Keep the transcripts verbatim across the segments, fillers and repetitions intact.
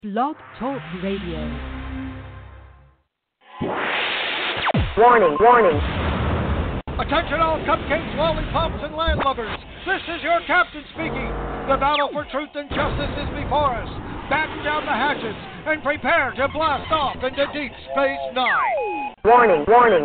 Blog Talk Radio. Warning, warning. Attention all cupcakes, lollipops, and land lovers. This is your captain speaking. The battle for truth and justice is before us. Batten down the hatches and prepare to blast off into Deep Space Nine. Warning, warning.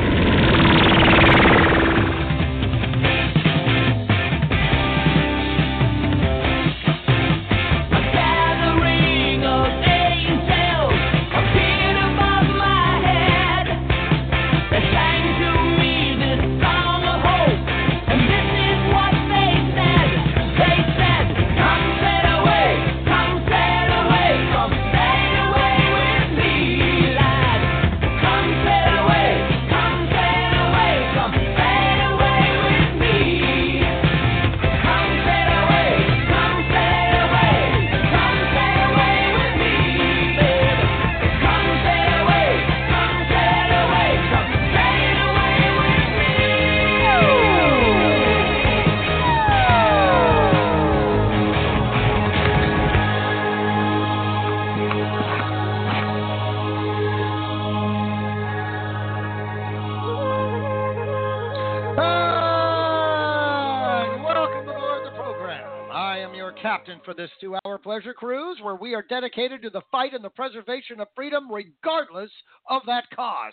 For this two-hour pleasure cruise where we are dedicated to the fight and the preservation of freedom regardless of that cost.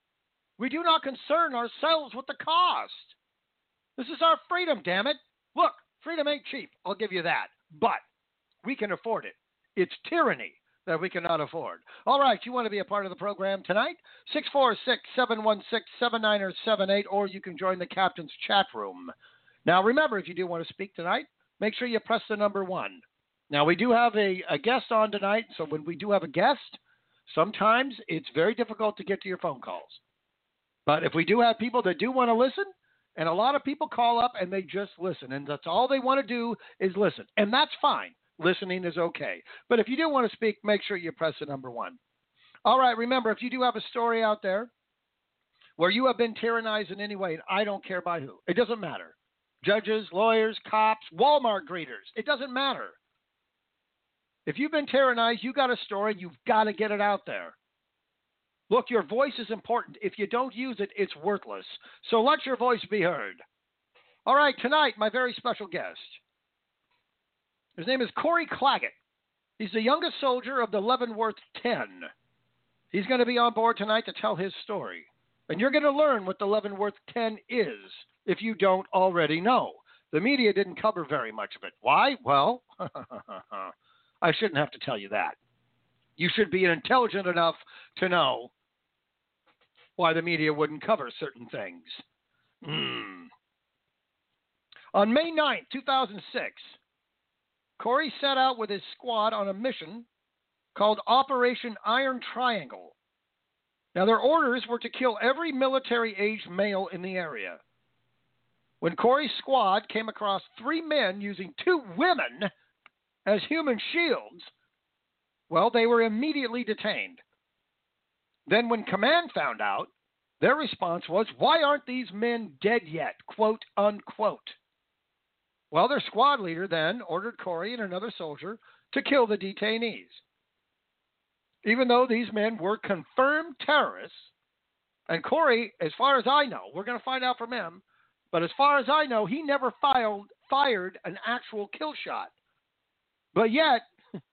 We do not concern ourselves with the cost. This is our freedom, damn it. Look, freedom ain't cheap, I'll give you that. But we can afford it. It's tyranny that we cannot afford. All right, you want to be a part of the program tonight? six four six, seven one six, seven nine seven eight, or you can join the captain's chat room. Now, remember, if you do want to speak tonight, make sure you press the number one. Now, we do have a, a guest on tonight, so when we do have a guest, sometimes it's very difficult to get to your phone calls. But if we do have people that do want to listen, and a lot of people call up and they just listen, and that's all they want to do is listen. And that's fine. Listening is okay. But if you do want to speak, make sure you press the number one. All right, remember, if you do have a story out there where you have been tyrannized in any way, and I don't care by who, it doesn't matter. Judges, lawyers, cops, Walmart greeters. It doesn't matter. If you've been tyrannized, you got a story, you've got to get it out there. Look, your voice is important. If you don't use it, it's worthless. So let your voice be heard. All right, tonight, my very special guest. His name is Corey Claggett. He's the youngest soldier of the Leavenworth ten. He's going to be on board tonight to tell his story. And you're going to learn what the Leavenworth ten is, if you don't already know. The media didn't cover very much of it. Why? Well, I shouldn't have to tell you that. You should be intelligent enough to know why the media wouldn't cover certain things. Mm. On May ninth, two thousand six, Corey set out with his squad on a mission called Operation Iron Triangle. Now, their orders were to kill every military-aged male in the area. When Corey's squad came across three men using two women as human shields, well, they were immediately detained. Then when command found out, their response was, "Why aren't these men dead yet?" Quote, unquote. Well, their squad leader then ordered Corey and another soldier to kill the detainees. Even though these men were confirmed terrorists, and Corey, as far as I know, we're going to find out from him, but as far as I know, he never filed, fired an actual kill shot. But yet,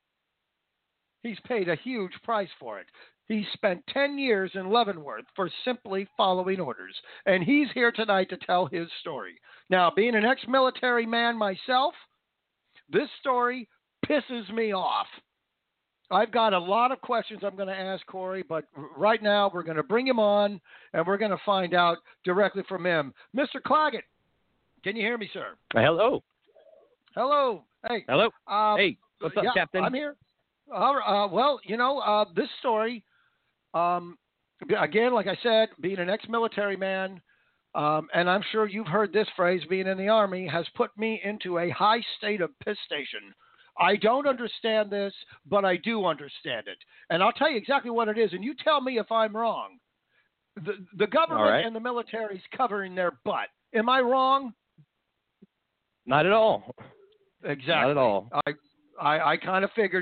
he's paid a huge price for it. He spent ten years in Leavenworth for simply following orders. And he's here tonight to tell his story. Now, being an ex-military man myself, this story pisses me off. I've got a lot of questions I'm going to ask Corey, but right now we're going to bring him on, and we're going to find out directly from him. Mister Claggett, can you hear me, sir? Hello. Hello. Hey. Hello. Um, hey, what's up, yeah, Captain? I'm here. Uh, well, you know, uh, this story, um, again, like I said, being an ex-military man, um, and I'm sure you've heard this phrase, being in the Army, has put me into a high state of piss station. I don't understand this, but I do understand it. And I'll tell you exactly what it is, and you tell me if I'm wrong. The, the government right. and the military is covering their butt. Am I wrong? Not at all. Exactly. Not at all. I, I, I kind of figured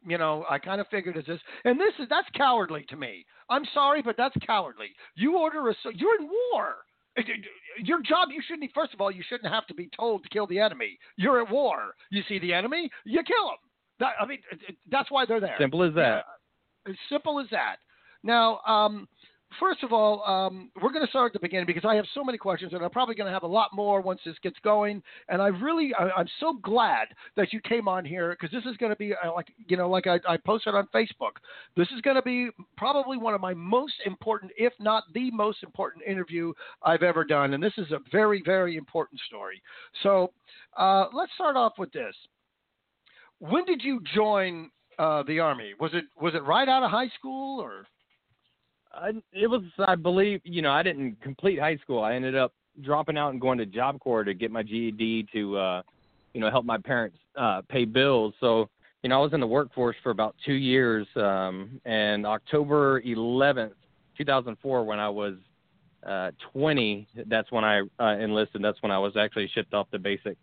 you know, I kind of figured it's this, and this is that's cowardly to me. I'm sorry, but that's cowardly. You order a, you're in war. Your job, you shouldn't. First of all, you shouldn't have to be told to kill the enemy. You're at war. You see the enemy, you kill them. That, I mean, that's why they're there. Simple as that. Yeah, as simple as that. Now, um, first of all, um, we're going to start at the beginning because I have so many questions, and I'm probably going to have a lot more once this gets going. And I really, I, I'm so glad that you came on here because this is going to be uh, like, you know, like I, I posted on Facebook. This is going to be probably one of my most important, if not the most important interview I've ever done. And this is a very, very important story. So uh, let's start off with this. When did you join uh, the Army? Was it was it right out of high school or? I, it was, I believe, you know, I didn't complete high school. I ended up dropping out and going to Job Corps to get my G E D to, uh, you know, help my parents uh, pay bills. So, you know, I was in the workforce for about two years. Um, and October eleventh, two thousand four, when I was uh, twenty, that's when I uh, enlisted. That's when I was actually shipped off to basic.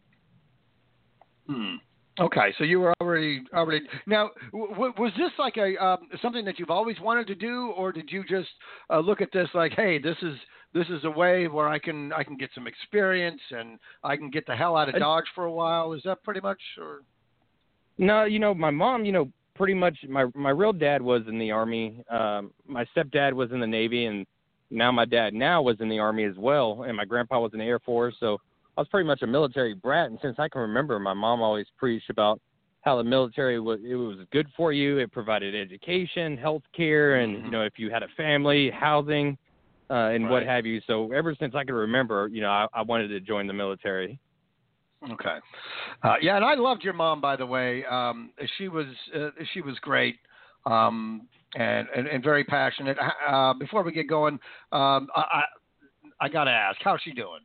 Hmm. Okay, so you were already already now. W- was this like a um, something that you've always wanted to do, or did you just uh, look at this like, hey, this is this is a way where I can I can get some experience and I can get the hell out of Dodge for a while? Is that pretty much? Or? No, you know, my mom, you know, pretty much my my real dad was in the Army. Um, my stepdad was in the Navy, and now my dad now was in the Army as well, and my grandpa was in the Air Force, so. I was pretty much a military brat, and since I can remember, my mom always preached about how the military was, it was good for you. It provided education, health care, and, mm-hmm. you know, if you had a family, housing, uh, and right. what have you. So ever since I can remember, you know, I, I wanted to join the military. Okay. Uh, yeah, and I loved your mom, by the way. Um, she was uh, she was great um, and, and, and very passionate. Uh, before we get going, um, I, I, I got to ask, how's she doing?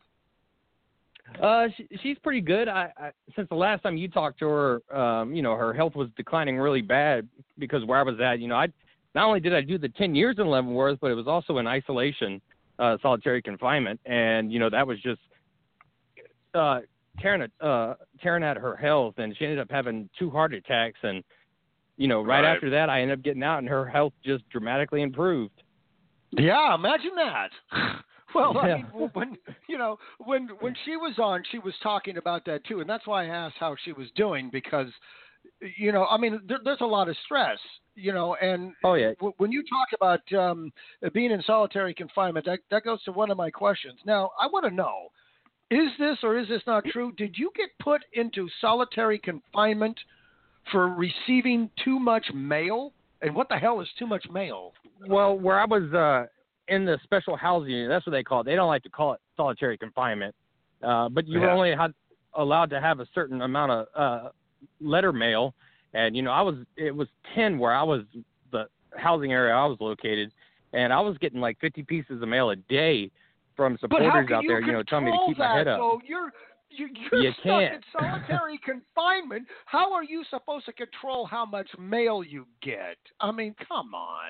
Uh, she, she's pretty good. I, I since the last time you talked to her, um, you know, her health was declining really bad because where I was at, you know, I not only did I do the ten years in Leavenworth, but it was also in isolation, uh, solitary confinement, and you know that was just uh, tearing at uh, tearing at her health, and she ended up having two heart attacks, and you know, right, right after that, I ended up getting out, and her health just dramatically improved. Yeah, imagine that. Well, yeah. I mean, when you know when when she was on, she was talking about that too, and that's why I asked how she was doing because, you know, I mean, there, there's a lot of stress, you know, and oh yeah, w- when you talk about um, being in solitary confinement, that that goes to one of my questions. Now, I want to know, is this or is this not true? Did you get put into solitary confinement for receiving too much mail? And what the hell is too much mail? Well, where I was. Uh... in the special housing unit, that's what they call it. They don't like to call it solitary confinement, uh, but you yeah. were only had, allowed to have a certain amount of uh, letter mail, and you know I was it was ten where I was the housing area I was located, and I was getting like fifty pieces of mail a day from supporters out there, you know, telling me to keep that, my head up. So you're you, you're you stuck can't. in solitary confinement. How are you supposed to control how much mail you get? I mean, come on.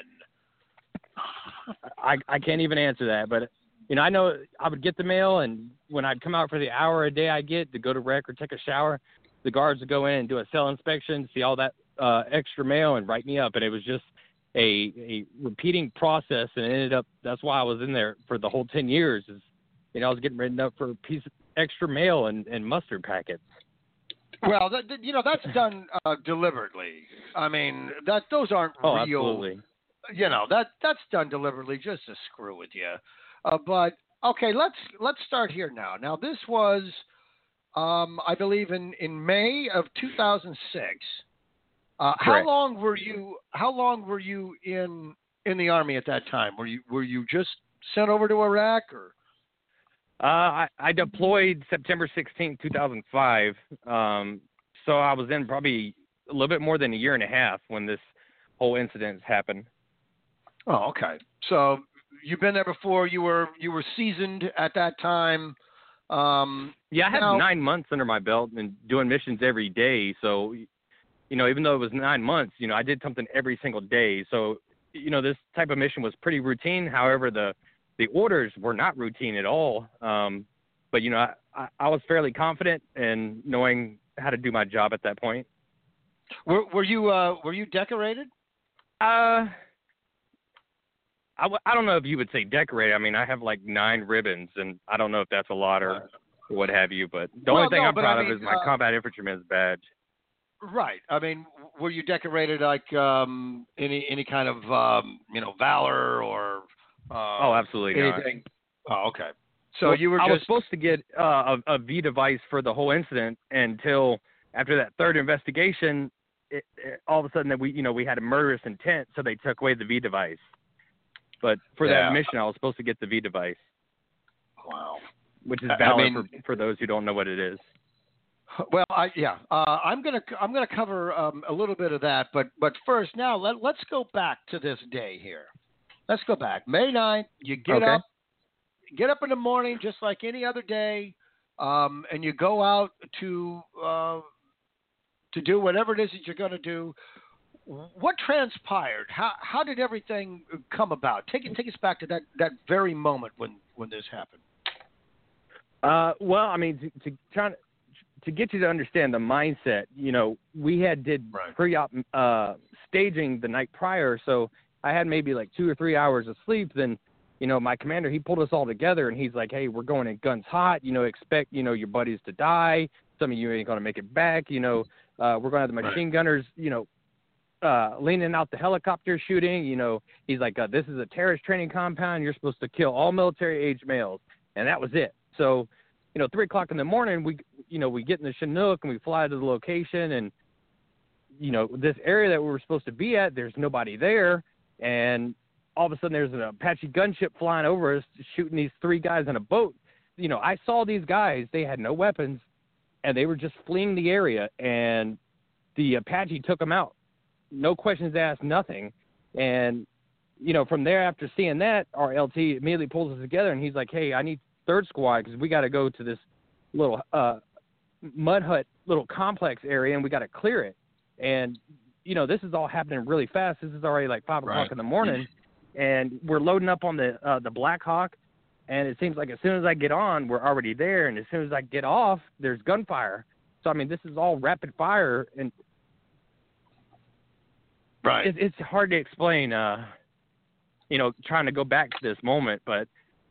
I, I can't even answer that, but you know, I know I would get the mail, and when I'd come out for the hour a day I get to go to rec or take a shower, the guards would go in and do a cell inspection, see all that uh, extra mail, and write me up. And it was just a a repeating process, and it ended up that's why I was in there for the whole ten years. Is you know I was getting written up for a piece of extra mail and, and mustard packets. Well, that, that, you know that's done uh, deliberately. I mean that those aren't oh, real. Absolutely. You know that that's done deliberately just to screw with you. Uh, but okay, let's let's start here now. Now this was, um, I believe, in, in May of two thousand six. Uh, how long were you? How long were you in in the Army at that time? Were you were you just sent over to Iraq or? Uh, I, I deployed September sixteenth, two thousand five. Um, so I was in probably a little bit more than a year and a half when this whole incident happened. Oh, okay. So you've been there before. You were you were seasoned at that time. Um, yeah, I had now, nine months under my belt and doing missions every day. So, you know, even though it was nine months, you know, I did something every single day. So, you know, this type of mission was pretty routine. However, the the orders were not routine at all. Um, but, you know, I, I, I was fairly confident in knowing how to do my job at that point. Were, were you uh, were you decorated? Uh, I, w- I don't know if you would say decorated. I mean, I have like nine ribbons, and I don't know if that's a lot or Right. what have you. But the Well, only thing no, I'm but proud I of mean, is my uh, combat infantryman's badge. Right. I mean, were you decorated like um, any any kind of um, you know valor or uh, Oh, absolutely not. anything? Oh, okay. So Well, you were I just was supposed to get uh, a, a V device for the whole incident until after that third investigation. It, it, all of a sudden, that we you know we had a murderous intent, so they took away the V device. But for Yeah. that mission, I was supposed to get the V device, wow. which is I- I valor mean- for, for those who don't know what it is. Well, I, yeah, uh, I'm gonna I'm gonna cover um, a little bit of that, but but first, now let let's go back to this day here. Let's go back, May ninth. You get Okay. up, get up in the morning just like any other day, um, and you go out to uh, to do whatever it is that you're going to do. What transpired? How how did everything come about? Take it take us back to that, that very moment when, when this happened. Uh, well, I mean, to, to try to, to get you to understand the mindset, you know, we had did Right. pre-op uh, staging the night prior, so I had maybe like two or three hours of sleep. Then, you know, my commander, he pulled us all together, and he's like, "Hey, we're going in guns hot. You know, expect you know your buddies to die. Some of you ain't gonna make it back. You know, uh, we're gonna have the machine gunners, you know." Uh, leaning out the helicopter shooting, you know, he's like, uh, this is a terrorist training compound. You're supposed to kill all military-age males, and that was it. So, you know, three o'clock in the morning, we, you know, we get in the Chinook and we fly to the location, and you know, this area that we were supposed to be at, there's nobody there, and all of a sudden there's an Apache gunship flying over us, shooting these three guys in a boat. You know, I saw these guys; they had no weapons, and they were just fleeing the area, and the Apache took them out. No questions asked, nothing. And, you know, from there, after seeing that, our L T immediately pulls us together, and he's like, hey, I need third squad because we got to go to this little uh, mud hut, little complex area, and we got to clear it. And, you know, this is all happening really fast. This is already like five o'clock Right. in the morning, and we're loading up on the uh, the Black Hawk, and it seems like as soon as I get on, we're already there, and as soon as I get off, there's gunfire. So, I mean, this is all rapid fire, and Right. It, it's hard to explain, uh, you know, trying to go back to this moment, but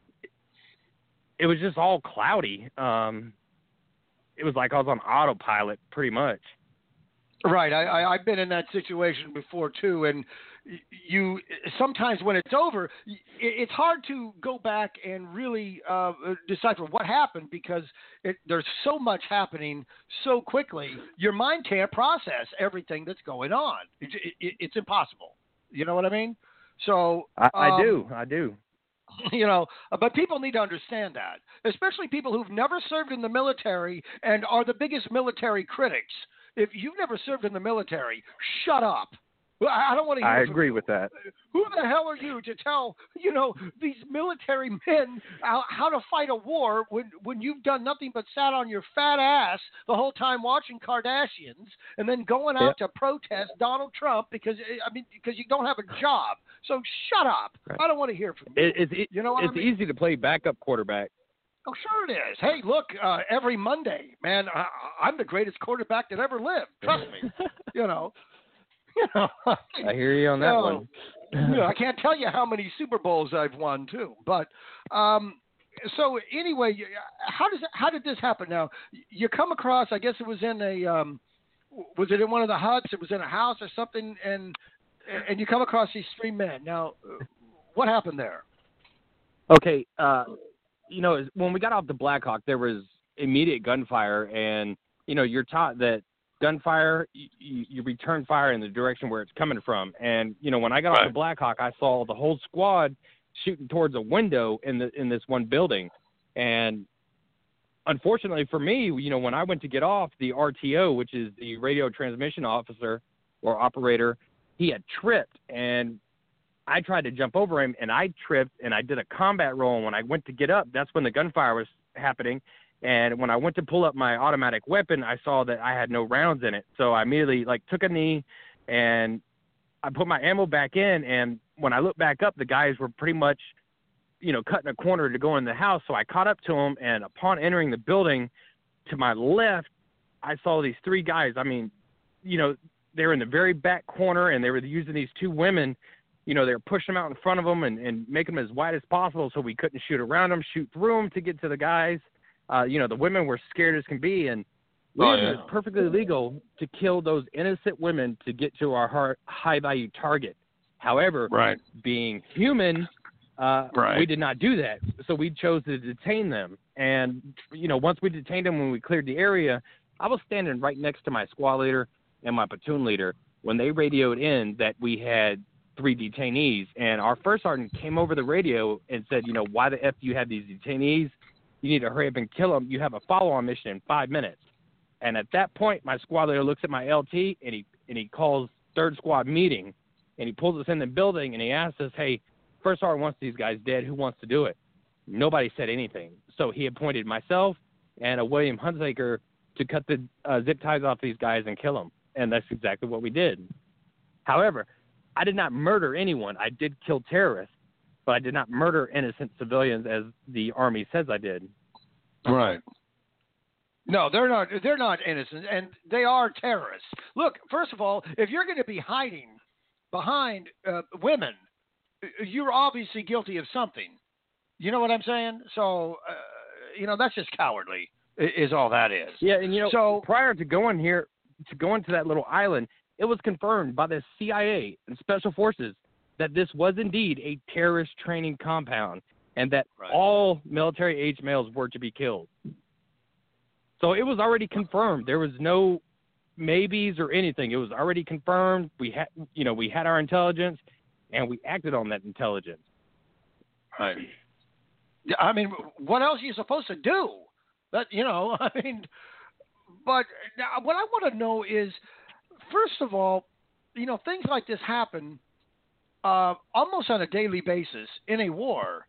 it was just all cloudy. Um, it was like I was on autopilot pretty much. Right. I, I, I've been in that situation before, too. And you sometimes when it's over, it, it's hard to go back and really uh, decipher what happened because it, there's so much happening so quickly. Your mind can't process everything that's going on. It, it, it's impossible. You know what I mean? So I, I um, do. I do. You know, but people need to understand that, especially people who've never served in the military and are the biggest military critics. If you've never served in the military, shut up. Well, I don't want to hear I from agree you. with that. Who the hell are you to tell, you know, these military men how, how to fight a war when, when you've done nothing but sat on your fat ass the whole time watching Kardashians and then going out Yeah. to protest Donald Trump because, I mean, because you don't have a job. So shut up. Right. I don't want to hear from you. It, it's it, You know what I it's mean? easy to play backup quarterback. Oh, sure it is. Hey, look, uh, every Monday, man, I, I'm the greatest quarterback that ever lived. Trust me. you know. You know. I hear you on that So, one. you know, I can't tell you how many Super Bowls I've won too. But um, so anyway, how does how did this happen? Now you come across. I guess it was in a. Um, was it in one of the huts? It was in a house or something, and and you come across these three men. Now, what happened there? Okay, uh, you know, when we got off the Black Hawk, there was immediate gunfire, and you know, you're taught that gunfire, you, you return fire in the direction where it's coming from. And you know, when I got Right. off the Black Hawk, I saw the whole squad shooting towards a window in the in this one building, and unfortunately for me, you know, when I went to get off, the R T O, which is the radio transmission officer or operator, he had tripped, and I tried to jump over him, and I tripped, and I did a combat roll. And when I went to get up, that's when the gunfire was happening. And when I went to pull up my automatic weapon, I saw that I had no rounds in it. So I immediately like took a knee, and I put my ammo back in. And when I looked back up, the guys were pretty much, you know, cutting a corner to go in the house. So I caught up to them, and upon entering the building, to my left, I saw these three guys. I mean, you know, they were in the very back corner, and they were using these two women. You know, they were pushing them out in front of them and, and making them as wide as possible so we couldn't shoot around them, shoot through them to get to the guys. Uh, you know, the women were scared as can be, and we Oh, knew yeah. it was perfectly legal to kill those innocent women to get to our high-value target. However, Right. being human, uh, Right. we did not do that. So we chose to detain them. And, you know, once we detained them, when we cleared the area, I was standing right next to my squad leader and my platoon leader when they radioed in that we had three detainees. And our first sergeant came over the radio and said, you know, why the F do you have these detainees? You need to hurry up and kill them. You have a follow-on mission in five minutes. And at that point, my squad leader looks at my L T, and he and he calls third squad meeting, and he pulls us in the building, and he asks us, hey, first sergeant wants these guys dead. Who wants to do it? Nobody said anything. So he appointed myself and a William Hunsaker to cut the uh, zip ties off these guys and kill them. And that's exactly what we did. However, I did not murder anyone. I did kill terrorists, but I did not murder innocent civilians as the Army says I did. Right. No, they're not. They're not innocent, and they are terrorists. Look, first of all, if you're going to be hiding behind uh, women, you're obviously guilty of something. You know what I'm saying? So, uh, you know, that's just cowardly, is all that is. Yeah, and you know, so, prior to going here, to going to that little island, it was confirmed by the C I A and Special Forces that this was indeed a terrorist training compound, and that Right. all military-age males were to be killed. So it was already confirmed. There was no maybes or anything. It was already confirmed. We had, you know, we had our intelligence, and we acted on that intelligence. Right. I mean, what else are you supposed to do? That you know, I mean, but now what I want to know is, first of all, you know, things like this happen uh, almost on a daily basis in a war.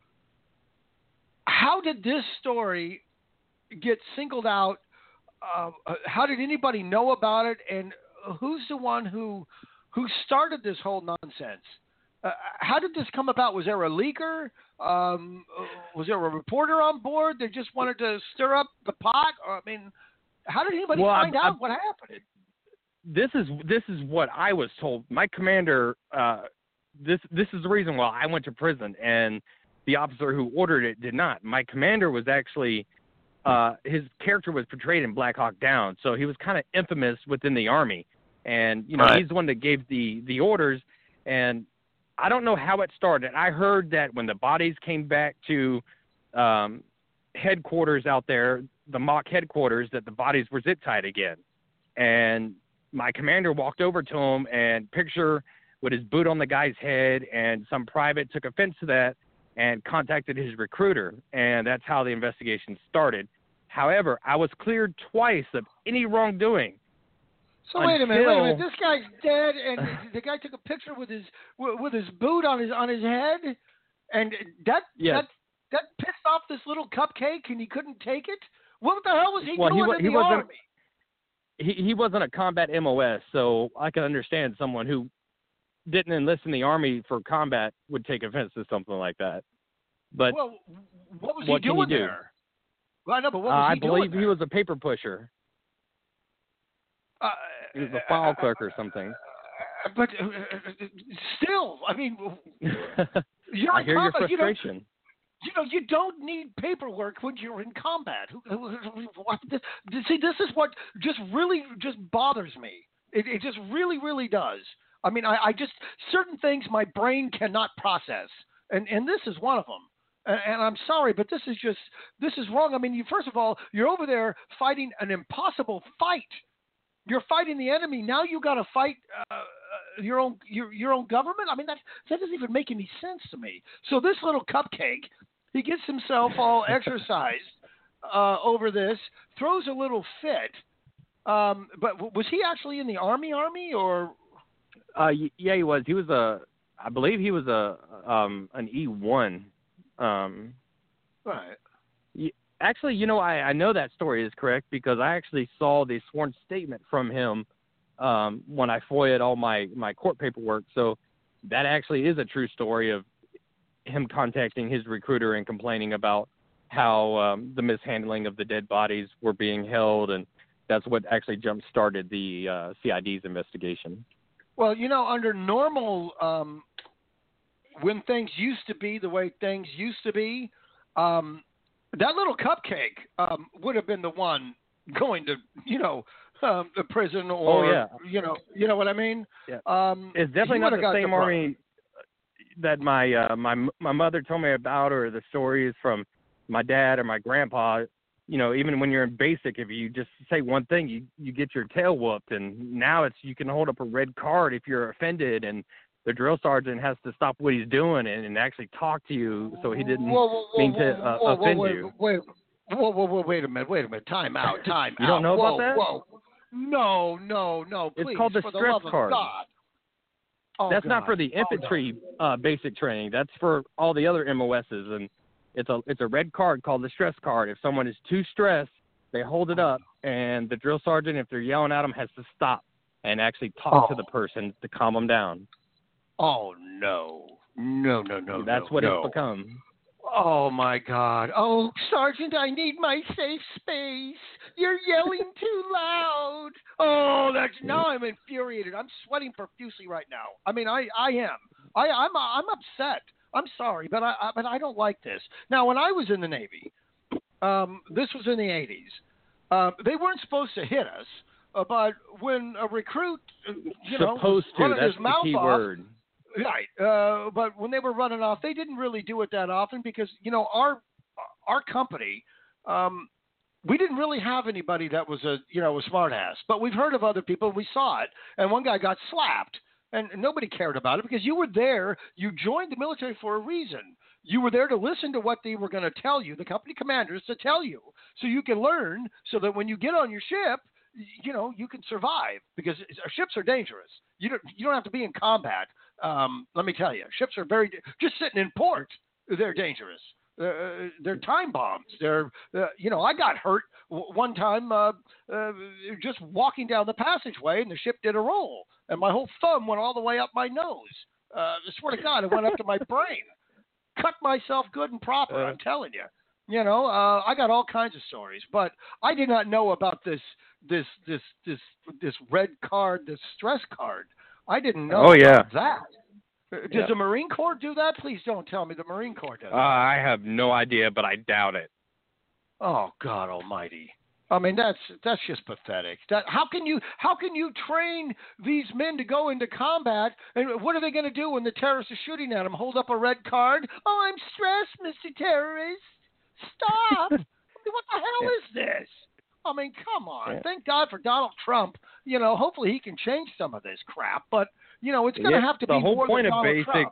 How did this story get singled out? Uh, how did anybody know about it? And who's the one who who started this whole nonsense? Uh, how did this come about? Was there a leaker? Um, was there a reporter on board that just wanted to stir up the pot? Or, I mean, how did anybody Well, find I, out I, what happened? This is this is what I was told. My commander. Uh, this this is the reason why I went to prison, and the officer who ordered it did not. My commander was actually. Uh, his character was portrayed in Black Hawk Down, so he was kind of infamous within the Army. And, you know, Right. he's the one that gave the, the orders, and I don't know how it started. I heard that when the bodies came back to um, headquarters out there, the mock headquarters, that the bodies were zip-tied again. And my commander walked over to him and picture with his boot on the guy's head, and some private took offense to that and contacted his recruiter, and that's how the investigation started. However, I was cleared twice of any wrongdoing. So wait a minute, wait a minute. until- This guy's dead, and the guy took a picture with his with his boot on his on his head, and that Yes. that that pissed off this little cupcake, and he couldn't take it. What the hell was he Well, he doing wa- in he the wasn't- army? He he wasn't a combat M O S, so I can understand someone who didn't enlist in the Army for combat would take offense to something like that. But Well, what was what he can doing you do? there? Well, I know, but what uh, was I he believe doing he was a paper pusher. Uh, He was a file clerk or something. uh, But uh, uh, still, I mean, you're I in hear your combat. You know, frustration. you know, you don't need paperwork when you're in combat. Who- who- who- what- this- See, this is what just really just bothers me. It, it just really, really does. I mean, I, I just certain things my brain cannot process, and and this is one of them. And, and I'm sorry, but this is just this is wrong. I mean, you first of all, you're over there fighting an impossible fight. You're fighting the enemy. Now you got to fight uh, your own your your own government. I mean, that that doesn't even make any sense to me. So this little cupcake, he gets himself all exercised uh, over this, throws a little fit. Um, but w- was he actually in the army? Army or? Uh, y- yeah, he was. He was a. I believe he was a um an E one. Um, Right. Actually, you know, I, I know that story is correct because I actually saw the sworn statement from him um, when I FOIA'd all my, my court paperwork. So that actually is a true story of him contacting his recruiter and complaining about how um, the mishandling of the dead bodies were being held and that's what actually jump-started the uh, C I D's investigation. Well, you know, under normal, um, when things used to be the way things used to be, um, that little cupcake um, would have been the one going to, you know, um, the prison or, oh, yeah. you know, you know what I mean? Yeah. Um, it's definitely not the same the army that my uh, my my mother told me about, or the stories from my dad or my grandpa. You know, even when you're in basic, if you just say one thing, you, you get your tail whooped. And now it's you can hold up a red card if you're offended, and the drill sergeant has to stop what he's doing and, and actually talk to you so he didn't whoa, whoa, whoa, mean to uh, whoa, offend whoa, you. Wait, whoa, whoa, whoa, wait a minute, wait a minute. Time out, time you out. don't know whoa, about that? Whoa. No, no, no, please. It's called the for stress the love card. Of God. Oh, That's God. not for the infantry oh, no. uh, basic training. That's for all the other M O Ss, and it's a it's a red card called the stress card. If someone is too stressed, they hold it up, and the drill sergeant, if they're yelling at them, has to stop and actually talk oh. to the person to calm them down. Oh no, no, no, no. That's no, what no. it's become. Oh my God! Oh, Sergeant, I need my safe space. You're yelling too loud. Oh, that's now I'm infuriated. I'm sweating profusely right now. I mean, I, I am. I, I'm, I'm upset. I'm sorry, but I, I, but I don't like this. Now, when I was in the Navy, um, this was in the eighties. Uh, they weren't supposed to hit us, uh, but when a recruit, uh, you know, supposed was to. running That's his the mouth key off, word. right? Uh, but when they were running off, they didn't really do it that often because you know our our company, um, we didn't really have anybody that was a you know a smartass. But we've heard of other people. We saw it, and one guy got slapped, and nobody cared about it because you were there. You joined the military for a reason. You were there to listen to what they were going to tell you, the company commanders to tell you, so you can learn, so that when you get on your ship, you know you can survive because our ships are dangerous. You don't you don't have to be in combat. Um, let me tell you, ships are very just sitting in port. They're dangerous. Uh, they're time bombs. They're uh, you know I got hurt w- one time uh, uh, just walking down the passageway, and the ship did a roll, and my whole thumb went all the way up my nose. Uh, I swear to God, it went up to my brain. Cut myself good and proper. Uh, I'm telling you. You know, uh, I got all kinds of stories, but I did not know about this this this this this red card, this stress card. I didn't know Oh, yeah. about that. Does Yeah. the Marine Corps do that? Please don't tell me the Marine Corps does. Uh, I have no idea, but I doubt it. Oh God Almighty! I mean, that's that's just pathetic. That how can you how can you train these men to go into combat? And what are they going to do when the terrorists are shooting at them? Hold up a red card? Oh, I'm stressed, Mister Terrorist. Stop! I mean, what the hell is this? I mean, come on. Yeah. Thank God for Donald Trump. You know, hopefully he can change some of this crap. But you know, it's going to Yeah, have to the be whole more point than of Donald basic- Trump.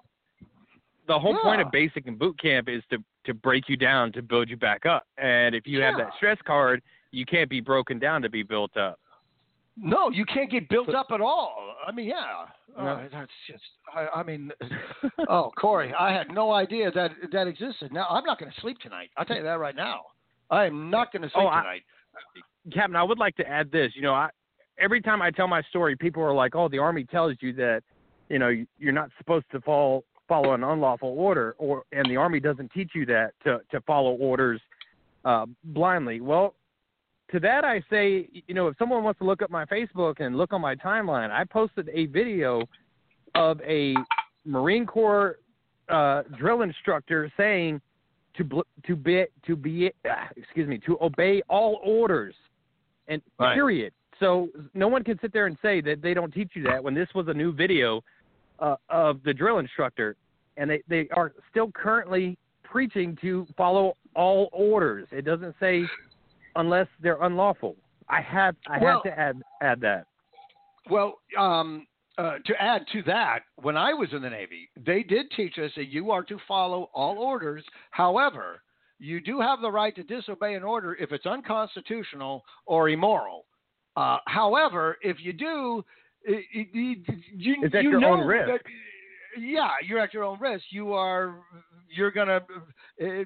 The whole Yeah. point of basic and boot camp is to, to break you down, to build you back up. And if you have Yeah. that stress card, you can't be broken down to be built up. No, you can't get built up at all. I mean, yeah, No. uh, that's just. I, I mean, oh, Corey, I had no idea that that existed. Now I'm not going to sleep tonight. I'll tell you that right now. I am not going to sleep Oh, I- tonight. Captain, I would like to add this. You know, I, every time I tell my story, people are like, "Oh, the Army tells you that, you know, you're not supposed to follow follow an unlawful order, or and the Army doesn't teach you that to to follow orders uh, blindly." Well, to that I say, you know, if someone wants to look up my Facebook and look on my timeline, I posted a video of a Marine Corps uh, drill instructor saying to bl- to be to be uh, excuse me to obey all orders, and Right. period. So no one can sit there and say that they don't teach you that when this was a new video uh, of the drill instructor, and they, they are still currently preaching to follow all orders. It doesn't say unless they're unlawful. I have I Well- have to add add that. Well, um, uh, to add to that, when I was in the Navy, they did teach us that you are to follow all orders. However, you do have the right to disobey an order if it's unconstitutional or immoral. Uh, however, if you do, it, it, it, you, It's at you your know own risk. that, yeah, you're at your own risk. You are, you're gonna. Uh,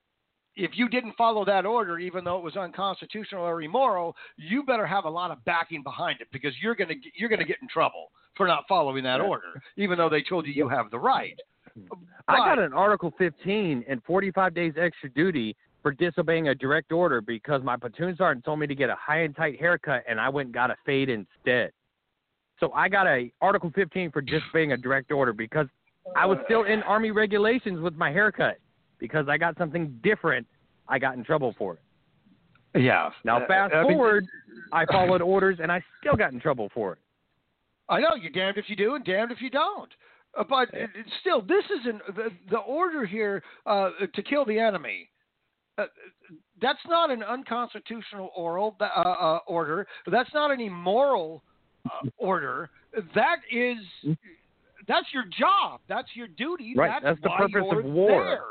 if you didn't follow that order, even though it was unconstitutional or immoral, you better have a lot of backing behind it because you're gonna you're gonna get in trouble for not following that Yeah. order, even though they told you you have the right. I But- got an Article fifteen and forty-five days extra duty for disobeying a direct order because my platoon sergeant told me to get a high and tight haircut, and I went and got a fade instead. So I got a Article fifteen for disobeying a direct order because I was still in Army regulations with my haircut. Because I got something different, I got in trouble for it. Yeah. Now, fast I mean, forward, I followed orders, and I still got in trouble for it. I know, you're damned if you do and damned if you don't. Uh, but it, it, still, this isn't the, the order here uh, to kill the enemy. Uh, that's not an unconstitutional oral uh, uh, order. That's not an immoral uh, order. That is, that's your job. That's your duty. Right. That's, That's the why purpose you're of war. there.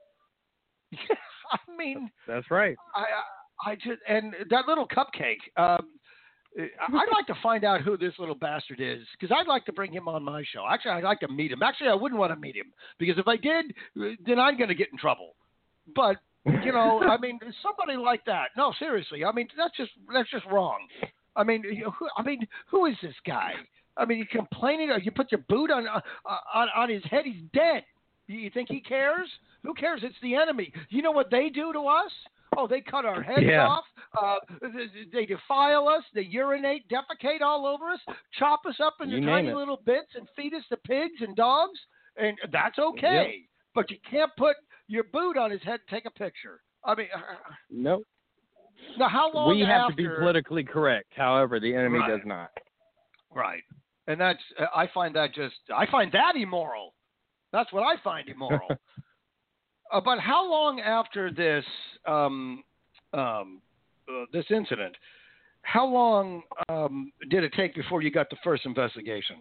I mean, that's right. I, I, I just and that little cupcake. Um, I'd like to find out who this little bastard is because I'd like to bring him on my show. Actually, I'd like to meet him. Actually, I wouldn't want to meet him because if I did, then I'm going to get in trouble. But you know, I mean, somebody like that. No, seriously. I mean, that's just that's just wrong. I mean, who, I mean, who is this guy? I mean, you complaining? You put your boot on uh, on on his head. He's dead. You think he cares? Who cares? It's the enemy. You know what they do to us? Oh, they cut our heads Yeah. off. Uh, they defile us. They urinate, defecate all over us, chop us up into You name tiny it. little bits and feed us to pigs and dogs. And that's okay. Yep. But you can't put your boot on his head and take a picture. I mean, Nope. now how long We have after, to be politically correct. However, the enemy Right. does not. Right. And that's, I find that just, I find that immoral. That's what I find immoral. uh, but how long after this, um, um, uh, this incident, how long um, did it take before you got the first investigation?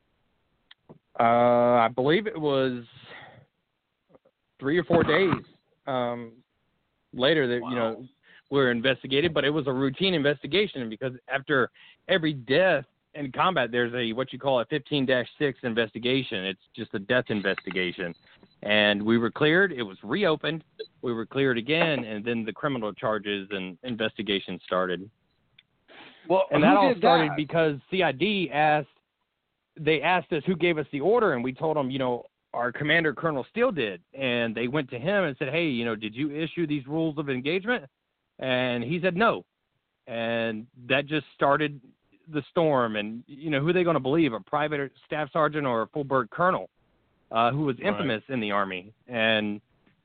Uh, I believe it was three or four days um, later that, Wow. you know, we were investigated, but it was a routine investigation because after every death in combat, there's a what you call a fifteen dash six investigation. It's just a death investigation. And we were cleared. It was reopened. We were cleared again, and then the criminal charges and investigation started. Well, And who that all did started that? because C I D asked, they asked us who gave us the order, and we told them, you know, our commander, Colonel Steele, did. And they went to him and said, hey, you know, did you issue these rules of engagement? And he said no. And that just started the storm. And, you know, who are they going to believe, a private staff sergeant or a full-bird colonel uh, who was infamous in the Army? And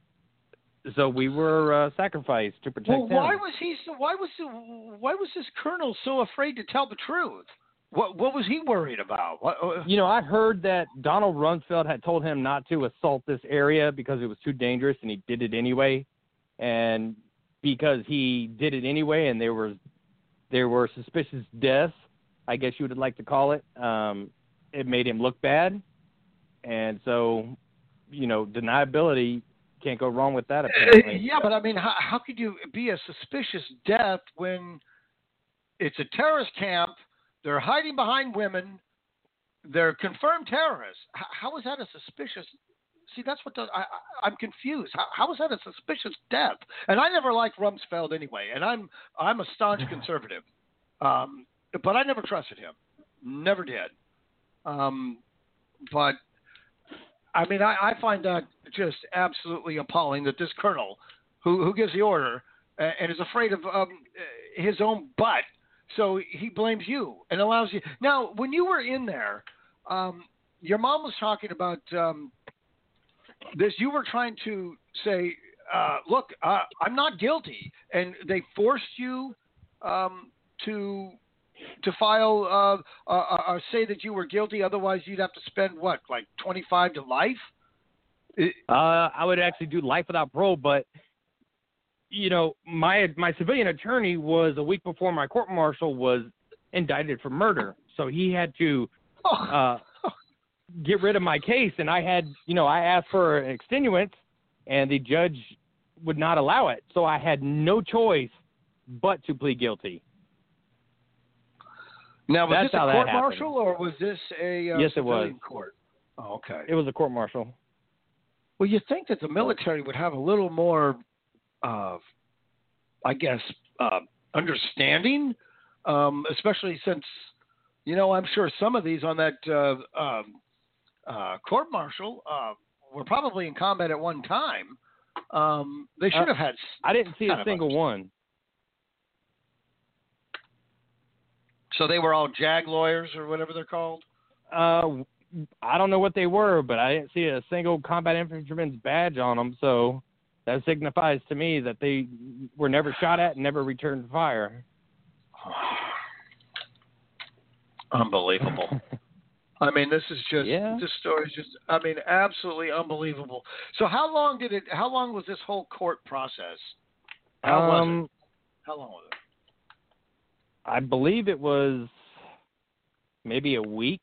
so we were uh, sacrificed to protect Well, him. why was he so? Why was the, why was this colonel so afraid to tell the truth? What what was he worried about? What, uh, You know, I heard that Donald Rumsfeld had told him not to assault this area because it was too dangerous, and he did it anyway. And because he did it anyway, and there was there were suspicious deaths, I guess you would like to call it. Um, it made him look bad, and so, you know, deniability can't go wrong with that. Apparently. yeah, but I mean, how, how could you be a suspicious death when it's a terrorist camp? They're hiding behind women. They're confirmed terrorists. How, how is that a suspicious? See, that's what the, I, I, I'm confused. How, how is that a suspicious death? And I never liked Rumsfeld anyway, and I'm I'm a staunch conservative, um, but I never trusted him. Never did. Um, but I mean, I, I find that just absolutely appalling that this colonel, who who gives the order uh, and is afraid of um, his own butt. So he blames you and allows you. Now, when you were in there, um, your mom was talking about um, this. You were trying to say, uh, look, uh, I'm not guilty. And they forced you um, to to file uh, uh, or say that you were guilty. Otherwise, you'd have to spend, what, like twenty-five to life? It, Uh, I would actually do life without parole, but you know, my my civilian attorney was a week before my court martial was indicted for murder, so he had to uh, get rid of my case, and I had, you know, I asked for an extenuance, and the judge would not allow it, so I had no choice but to plead guilty. Now, was That's this how a that court happened. martial or was this a uh, Yes, it civilian was. court? Oh, okay. It was a court martial. Well, you think that the military would have a little more, uh, I guess, uh, understanding, um, especially since, you know, I'm sure some of these on that uh, um, uh, court martial uh, were probably in combat at one time. Um, they should Uh, have had. I didn't see kind a of single one. So they were all JAG lawyers or whatever they're called? Uh, I don't know what they were, but I didn't see a single combat infantryman's badge on them, so that signifies to me that they were never shot at and never returned fire. Unbelievable. I mean, this is just, Yeah. this story is just, I mean, absolutely unbelievable. So how long did it, how long was this whole court process? How was um, it? How long was it? I believe it was maybe a week,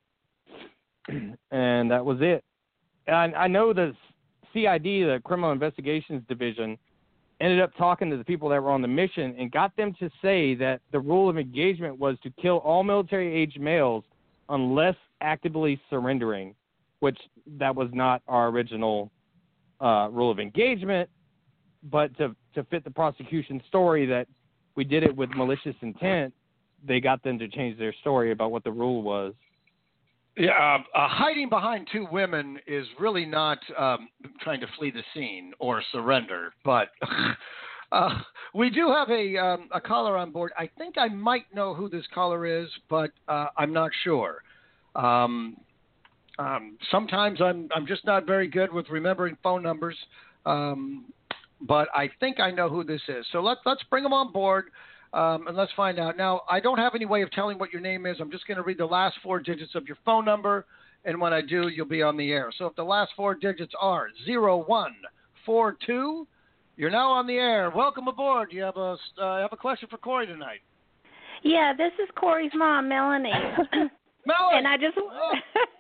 and that was it. And I, I know the C I D, the Criminal Investigations Division, ended up talking to the people that were on the mission and got them to say that the rule of engagement was to kill all military-age males unless actively surrendering, which that was not our original uh, rule of engagement, but to, to fit the prosecution story that we did it with malicious intent, they got them to change their story about what the rule was. Yeah, uh, uh, hiding behind two women is really not um, trying to flee the scene or surrender, but uh, we do have a um, a caller on board. I think I might know who this caller is, but uh, I'm not sure. Um, um, sometimes I'm I'm just not very good with remembering phone numbers, um, but I think I know who this is. So let's let's bring him on board. Um, and let's find out. Now, I don't have any way of telling what your name is. I'm just going to read the last four digits of your phone number, and when I do, you'll be on the air. So if the last four digits are zero one four two, you're now on the air. Welcome aboard. You have a uh, have a question for Corey tonight. Yeah, this is Corey's mom, Melanie. Melanie! And I just... Oh.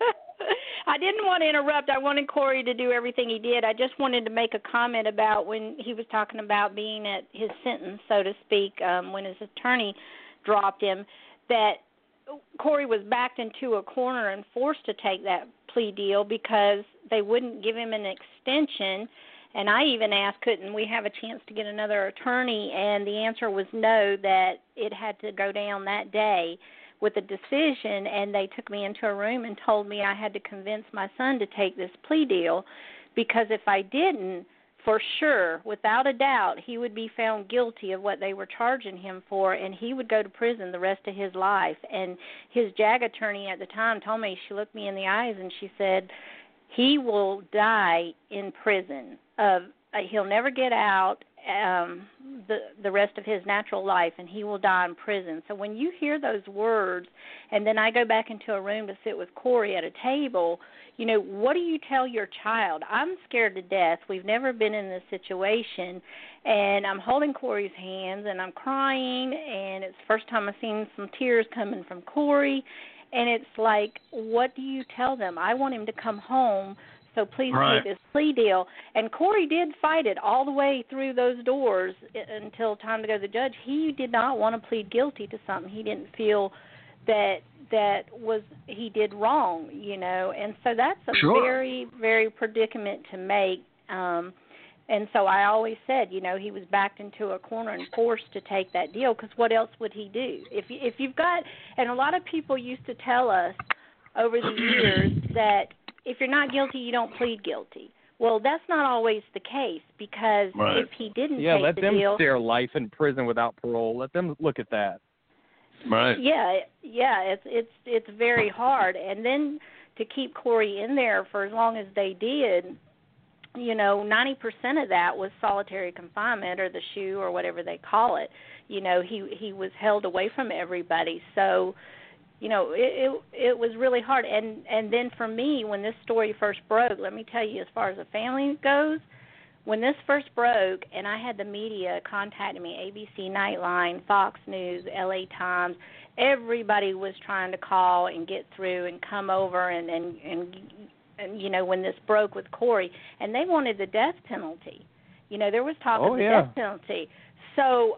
I didn't want to interrupt. I wanted Corey to do everything he did. I just wanted to make a comment about when he was talking about being at his sentence, so to speak, um, when his attorney dropped him, that Corey was backed into a corner and forced to take that plea deal because they wouldn't give him an extension. And I even asked, couldn't we have a chance to get another attorney? And the answer was no, that it had to go down that day with a decision, and they took me into a room and told me I had to convince my son to take this plea deal because if I didn't, for sure, without a doubt, he would be found guilty of what they were charging him for, and he would go to prison the rest of his life. And his JAG attorney at the time told me, she looked me in the eyes and she said, he will die in prison. Of uh, he'll never get out um, the the rest of his natural life, and he will die in prison. So when you hear those words, and then I go back into a room to sit with Corey at a table, you know, what do you tell your child? I'm scared to death. We've never been in this situation, and I'm holding Corey's hands, and I'm crying, and it's the first time I've seen some tears coming from Corey, and it's like, what do you tell them? I want him to come home, so please Right. take this plea deal. And Corey did fight it all the way through those doors until time to go to the judge. He did not want to plead guilty to something he didn't feel that that was he did wrong, you know. And so that's a Sure. very, very predicament to make. Um, and so I always said, you know, he was backed into a corner and forced to take that deal because what else would he do? If you, if you've got, and a lot of people used to tell us over the years that if you're not guilty, you don't plead guilty. Well, that's not always the case because Right. if he didn't Yeah, take let the them deal, stare life in prison without parole. Let them look at that. Right. yeah, yeah, it's it's it's very hard. And then to keep Corey in there for as long as they did, you know, ninety percent of that was solitary confinement or the shoe or whatever they call it. You know, he he was held away from everybody. So, you know, it, it it was really hard. And and then for me, when this story first broke, let me tell you, as far as the family goes, when this first broke, and I had the media contacting me, A B C Nightline, Fox News, L A Times, everybody was trying to call and get through and come over and and and, and you know, when this broke with Corey, and they wanted the death penalty. You know, there was talk Oh, of the yeah. death penalty. So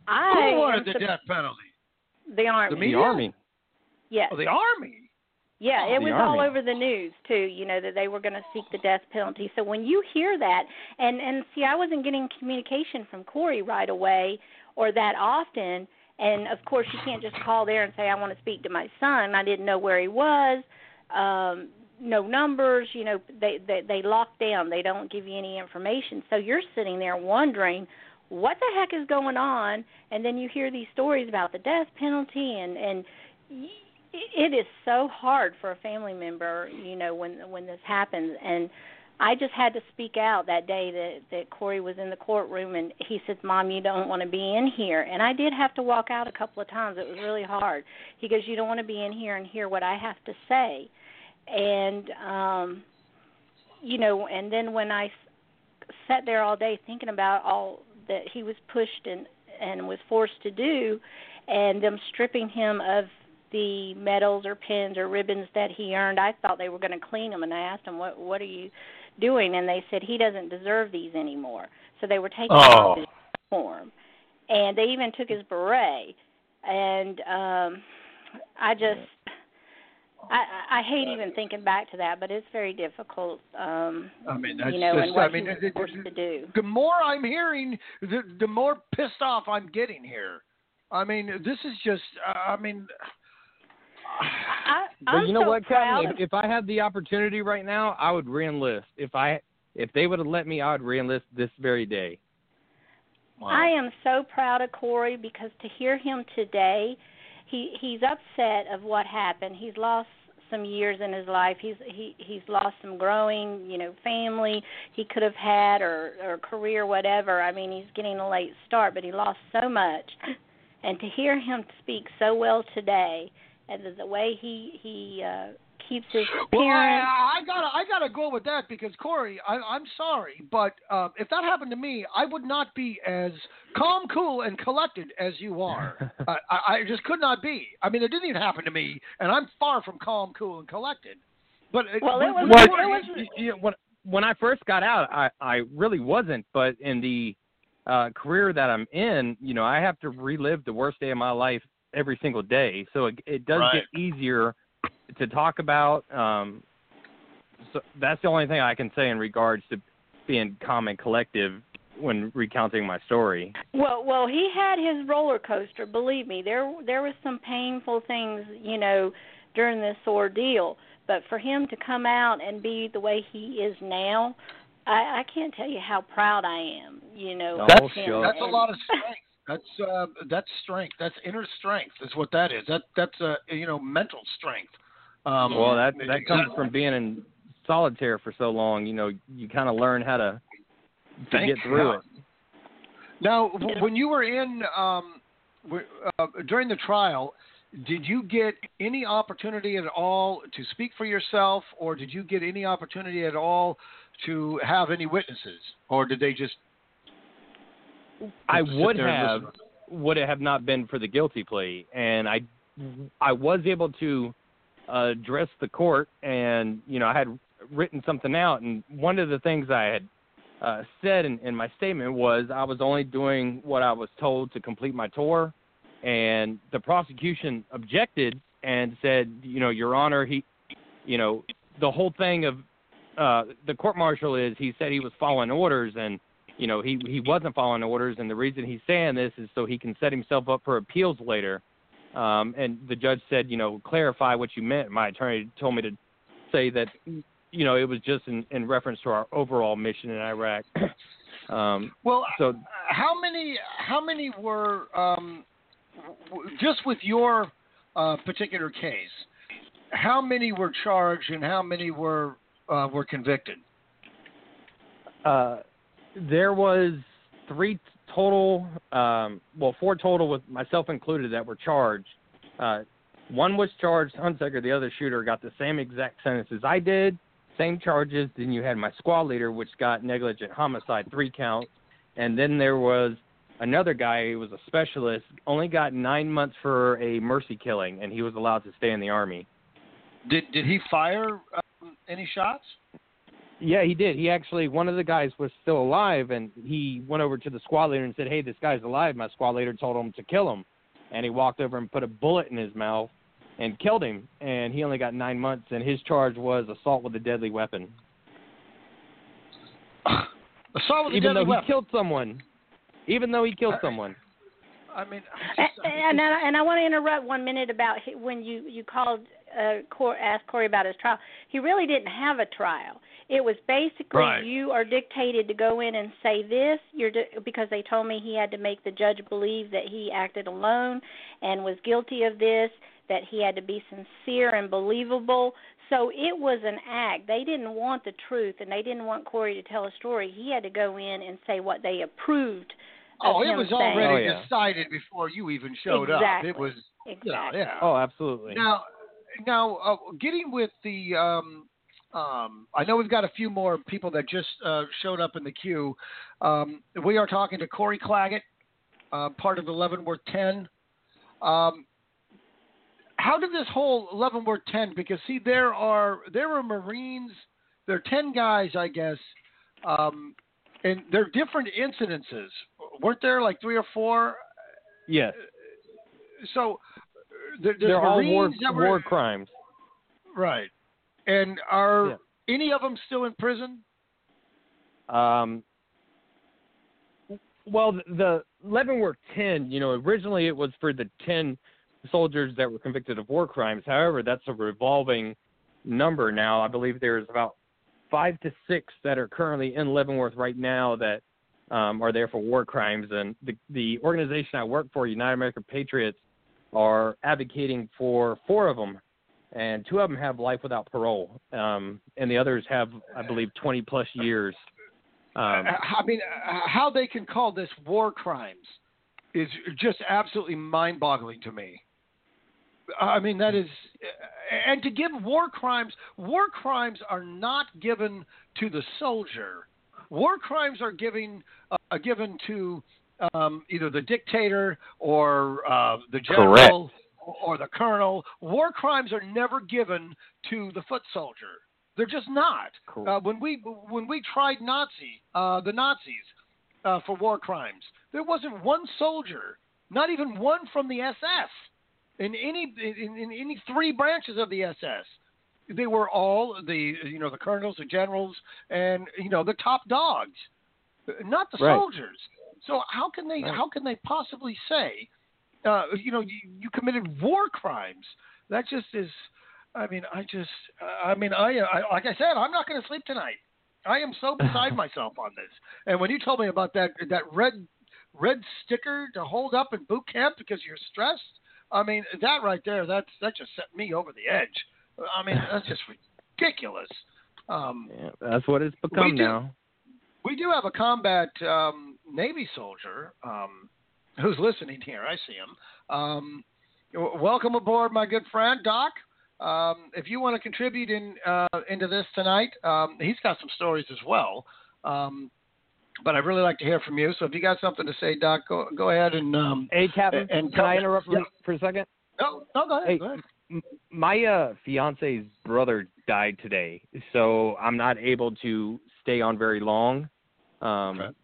I Who wanted am the sup- death penalty? the Army. The The media? Army. Yes. Oh, the Army. Yeah, Oh, it the was all Army. over the news too, you know, that they were going to seek the death penalty. So when you hear that, and, and see, I wasn't getting communication from Corey right away or that often, and of course you can't just call there and say, I want to speak to my son. I didn't know where he was. Um, no numbers, you know, they, they they lock down. They don't give you any information. So you're sitting there wondering what the heck is going on, and then you hear these stories about the death penalty, and and it is so hard for a family member, you know, when when this happens. And I just had to speak out that day that, that Corey was in the courtroom, and he said, Mom, you don't want to be in here. And I did have to walk out a couple of times. It was really hard. He goes, you don't want to be in here and hear what I have to say. And, um, you know, and then when I sat there all day thinking about all that he was pushed and, and was forced to do, and them stripping him of the medals or pins or ribbons that he earned, I thought they were going to clean them. And I asked them, what, what are you doing? And they said, he doesn't deserve these anymore. So they were taking Oh. off his uniform. And they even took his beret. And um, I just, I, I hate even thinking back to that, but it's very difficult, um, I mean, that's you know, just, and what I mean, he was it- it- forced to do. The more I'm hearing, the, the more pissed off I'm getting here. I mean, this is just, uh, I mean... I, But I'm you know so what, proud Captain? of- If, if I had the opportunity right now, I would re-enlist. If I, if they would have let me, I would re-enlist this very day. Wow. I am so proud of Corey, because to hear him today, he he's upset of what happened. He's lost some years in his life. He's he he's lost some growing, you know, family he could have had, or or career, whatever. I mean, he's getting a late start, but he lost so much. And to hear him speak so well today, and the, the way he he uh, keeps his Well, appearance. I, I gotta, I gotta go with that, because Corey, I, I'm sorry, but uh, if that happened to me, I would not be as calm, cool, and collected as you are. I, I, I just could not be. I mean, it didn't even happen to me, and I'm far from calm, cool, and collected. But Well, when- it was- when it Corey- was- you, you know, when when I first got out, I I really wasn't. But in the uh, career that I'm in, you know, I have to relive the worst day of my life every single day. So it, it does Right. get easier to talk about. Um, so that's the only thing I can say in regards to being calm and collective when recounting my story. Well, well, he had his roller coaster. Believe me, there there was some painful things, you know, during this ordeal. But for him to come out and be the way he is now, I, I can't tell you how proud I am. You know, Oh, of That's him. sure. that's a And- lot of strength. That's uh, that's strength. That's inner strength. Is what that is. That that's uh, you know, mental strength. Um, Well, that it- that it- comes from being in solitaire for so long. You know, you kind of learn how to, to Thank get through God. it. Now, w- when you were in um, w- uh, during the trial, did you get any opportunity at all to speak for yourself, or did you get any opportunity at all to have any witnesses, or did they just? I just sit would there and have, listen? would it have not been for the guilty plea, and I, I was able to uh, address the court, and you know, I had written something out, and one of the things I had uh, said in, in my statement was I was only doing what I was told to complete my tour, and the prosecution objected and said, you know, Your Honor, he, you know, the whole thing of uh, the court-martial is he said he was following orders, and you know, he, he wasn't following orders, and the reason he's saying this is so he can set himself up for appeals later. Um, and the judge said, you know, clarify what you meant. My attorney told me to say that, you know, it was just in, in reference to our overall mission in Iraq. um, Well, so how many how many were um, w- just with your uh, particular case? How many were charged and how many were uh, were convicted? uh, there was three total, um, well, four total with myself included that were charged. Uh, one was charged, Hunsaker, the other shooter, got the same exact sentence as I did, same charges. Then you had my squad leader, which got negligent homicide, three counts. And then there was another guy who was a specialist, only got nine months for a mercy killing, and he was allowed to stay in the Army. Did did he fire um, any shots? Yeah, he did. He actually, one of the guys was still alive, and he went over to the squad leader and said, hey, this guy's alive. My squad leader told him to kill him. And he walked over and put a bullet in his mouth and killed him. And he only got nine months, and his charge was assault with a deadly weapon. Assault with a Even deadly though weapon. he killed someone. Even though he killed someone. I mean, I just, And, and, I, and I want to interrupt one minute about hi- when you, you called uh, Cor- asked Corey about his trial, he really didn't have a trial. It was basically Right. you are dictated to go in and say this. You're di- because they told me he had to make the judge believe that he acted alone and was guilty of this, that he had to be sincere and believable. So it was an act. They didn't want the truth, and they didn't want Corey to tell a story. He had to go in and say what they approved of Oh, it him was saying. already Oh, yeah. decided before you even showed Exactly. up. It was, Exactly. you know, yeah. Oh, absolutely. Now, now, uh, getting with the, um, um, I know we've got a few more people that just uh, showed up in the queue. Um, we are talking to Corey Claggett, uh, part of the Leavenworth ten. Um, how did this whole Leavenworth ten? Because see, there are there are Marines. There are ten guys, I guess, um, and they're different incidences. Weren't there like three or four? Yes. So there, there's They're all war, Marines that were, war crimes. right? And are Yeah. any of them still in prison? Um, well, the, the Leavenworth ten, you know, originally it was for the ten soldiers that were convicted of war crimes. However, that's a revolving number now. I believe there's about five to six that are currently in Leavenworth right now that um, are there for war crimes. And the, the organization I work for, United American Patriots, are advocating for four of them. And two of them have life without parole, um, and the others have, I believe, twenty plus years. Um, I mean, how they can call this war crimes is just absolutely mind-boggling to me. I mean, that is, and to give war crimes, war crimes are not given to the soldier. War crimes are given uh, given to um, either the dictator or uh, the general. Correct. Or the colonel. War crimes are never given to the foot soldier. They're just not. Cool. Uh, when we when we tried Nazi uh, the Nazis uh, for war crimes, there wasn't one soldier, not even one from the S S, in any in, in any three branches of the S S. They were all the you know the colonels, the generals, and you know the top dogs, not the Right. soldiers. So how can they Right. how can they possibly say? Uh, you know, you, you committed war crimes. That just is. I mean, I just. I mean, I, I like I said, I'm not going to sleep tonight. I am so beside myself on this. And when you told me about that that red red sticker to hold up in boot camp because you're stressed, I mean, that right there, that's that just set me over the edge. I mean, that's just ridiculous. Um, yeah, that's what it's become we do, now. We do have a combat um, Navy soldier. Um, Who's listening here? I see him. Um, w- welcome aboard, my good friend, Doc. Um, if you want to contribute in uh, into this tonight, um, he's got some stories as well. Um, but I'd really like to hear from you. So if you got something to say, Doc, go, go ahead and. Um, hey, Captain, and can I interrupt yeah. for a second? No, no, go ahead. Hey, Go ahead. m- my uh, fiance's brother died today, so I'm not able to stay on very long. Um, Okay.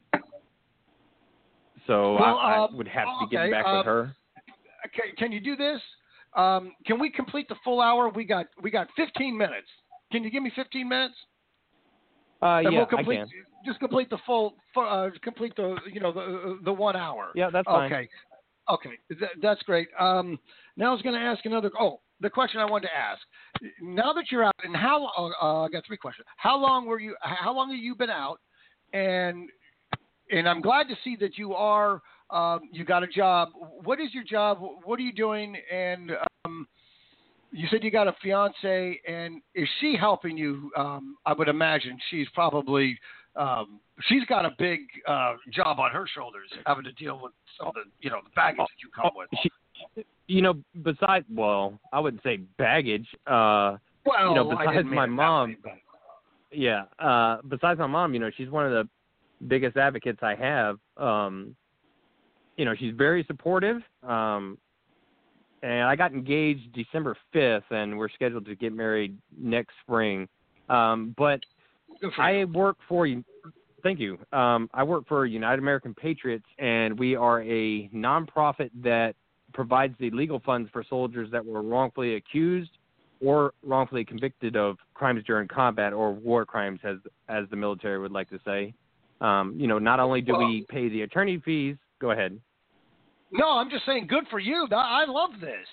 So Well, I, I uh, would have to okay, be getting back uh, with her. Can, can you do this? Um, can we complete the full hour? We got we got fifteen minutes. Can you give me fifteen minutes? Uh, And yeah, we'll complete, I can. Just complete the full, uh, complete the, you know, the the one hour. Yeah, that's fine. Okay, okay, Th- that's great. Um, now I was going to ask another. Oh, the question I wanted to ask. Now that you're out, and how? Uh, I got three questions. How long were you? How long have you been out? And and I'm glad to see that you are. Um, you got a job. What is your job? What are you doing? And um, you said you got a fiance, and is she helping you? Um, I would imagine she's probably um, she's got a big uh, job on her shoulders, having to deal with some of the you know the baggage that you come with. She, you know, besides, well, I wouldn't say baggage. Uh, Well, you know, I besides didn't mean my it that mom, way, but- yeah. Uh, besides my mom, you know, she's one of the biggest advocates I have. Um, you know, she's very supportive. Um, and I got engaged December fifth, and we're scheduled to get married next spring. Um, but Good for I you. work for you. Thank you. Um, I work for United American Patriots, and we are a nonprofit that provides the legal funds for soldiers that were wrongfully accused or wrongfully convicted of crimes during combat, or war crimes, as as the military would like to say. Um, you know, not only do Well- we pay the attorney fees. Go ahead. No, I'm just saying, good for you. I love this.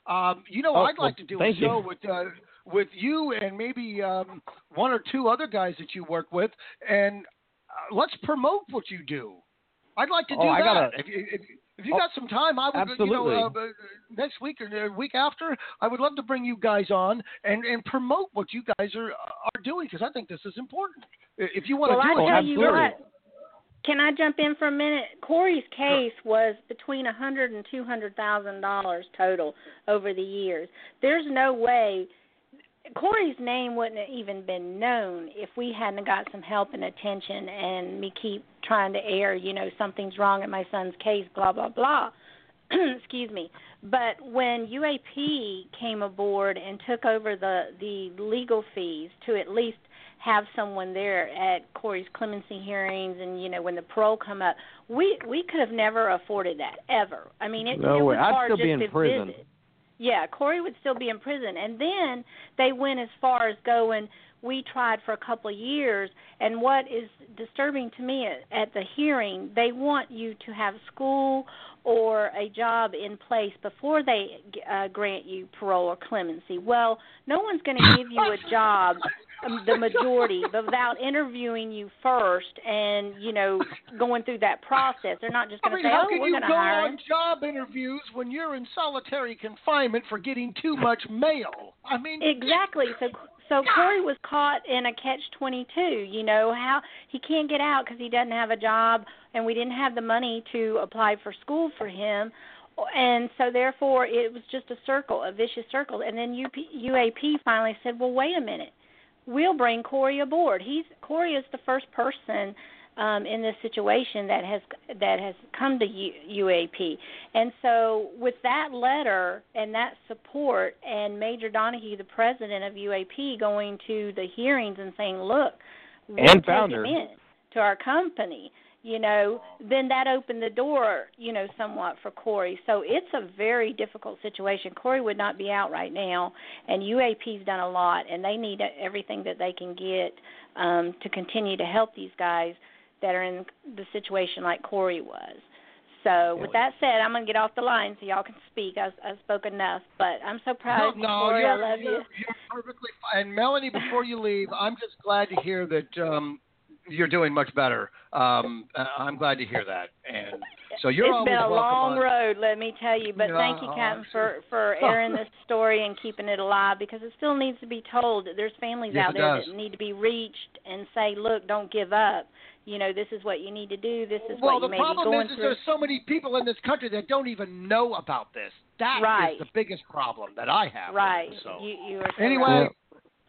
Um, you know, Oh, I'd like well, to do a thank you. show with uh, with you and maybe um, one or two other guys that you work with, and uh, let's promote what you do. I'd like to do Oh, I that. gotta- If you, if, if you Oh, got some time, I would, you know, absolutely. uh, next week or the week after, I would love to bring you guys on and, and promote what you guys are are doing, because I think this is important. If you want Well, to I do it, tell you absolutely. what. Can I jump in for a minute? Corey's case was between a hundred and two hundred thousand dollars total over the years. There's no way Corey's name wouldn't have even been known if we hadn't got some help and attention, and me keep trying to air, you know, something's wrong in my son's case, blah blah blah. Excuse me. But when U A P came aboard and took over the the legal fees to at least have someone there at Corey's clemency hearings, and you know when the parole come up, we we could have never afforded that ever. I mean, it, No it way. was I'd hard still just be in to prison. visit. Yeah, Corey would still be in prison, and then they went as far as going. We tried for a couple of years, and what is disturbing to me at, at the hearing, they want you to have school or a job in place before they uh, grant you parole or clemency. Well, no one's going to give you a job, um, the majority, without interviewing you first and, you know, going through that process. They're not just I going mean, to say, how oh, can we're you going to go hire on him. job interviews when you're in solitary confinement for getting too much mail? I mean, Exactly. So so Corey was caught in a catch twenty-two. You know how he can't get out because he doesn't have a job, and we didn't have the money to apply for school for him, and so therefore it was just a circle, a vicious circle. And then U P, U A P finally said, "Well, wait a minute, we'll bring Corey aboard. He's Corey is the first person." Um, in this situation that has that has come to U, UAP. And so with that letter and that support and Major Donahue, the president of U A P, going to the hearings and saying, look, we'll And take founder. him in to our company, you know, then that opened the door, you know, somewhat for Corey. So it's a very difficult situation. Corey would not be out right now, and U A P's done a lot, and they need everything that they can get um, to continue to help these guys that are in the situation like Corey was. So with that said, I'm going to get off the line so y'all can speak. I've, I've spoken enough, but I'm so proud of you, no, Corey. you're, I love you're, you. You're perfectly fine. And Melanie, before you leave, I'm just glad to hear that um, you're doing much better. Um, uh, I'm glad to hear that. And so you're It's always been a welcome long on. road, let me tell you. But Yeah, thank you, oh, Captain, I'm for, for airing this story and keeping it alive, because it still needs to be told. There's families Yes, out it there does. that need to be reached and say, look, don't give up. You know, this is what you need to do. This is Well, what the you may problem be going is, is through. there's so many people in this country that don't even know about this. That is Right. the biggest problem that I have. Right. So You, you are so anyway, right.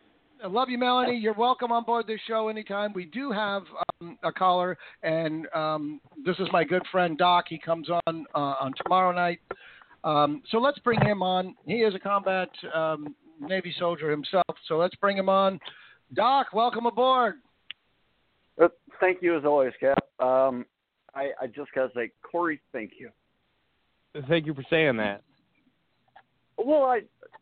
I love you, Melanie. You're welcome on board this show anytime. We do have um, a caller, and um, this is my good friend Doc. He comes on uh, on tomorrow night. Um, so let's bring him on. He is a combat um, Navy soldier himself, so let's bring him on. Doc, welcome aboard. Uh, thank you as always, Cap. Um, I, I just got to say, Corey, thank you. Thank you for saying that. Well, I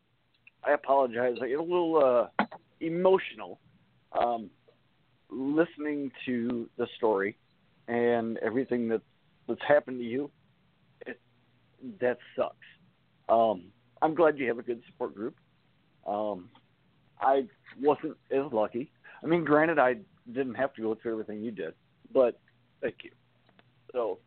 I apologize. I get a little uh, emotional um, listening to the story and everything that, that's happened to you. It, that sucks. Um, I'm glad you have a good support group. Um, I wasn't as lucky. I mean, granted, I didn't have to go through everything you did, but thank you. So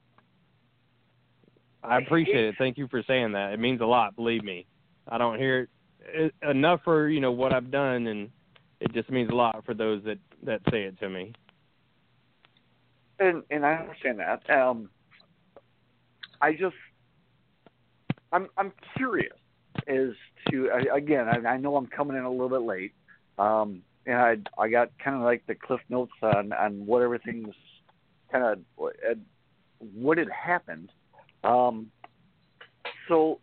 I appreciate it. Thank you for saying that. It means a lot, believe me. I don't hear it, it enough for, you know, what I've done, and it just means a lot for those that, that say it to me. And and I understand that. Um, I just I'm I'm curious as to again. I, I know I'm coming in a little bit late, um, and I I got kind of like the cliff notes on, on what everything was kind of what had happened. Um, so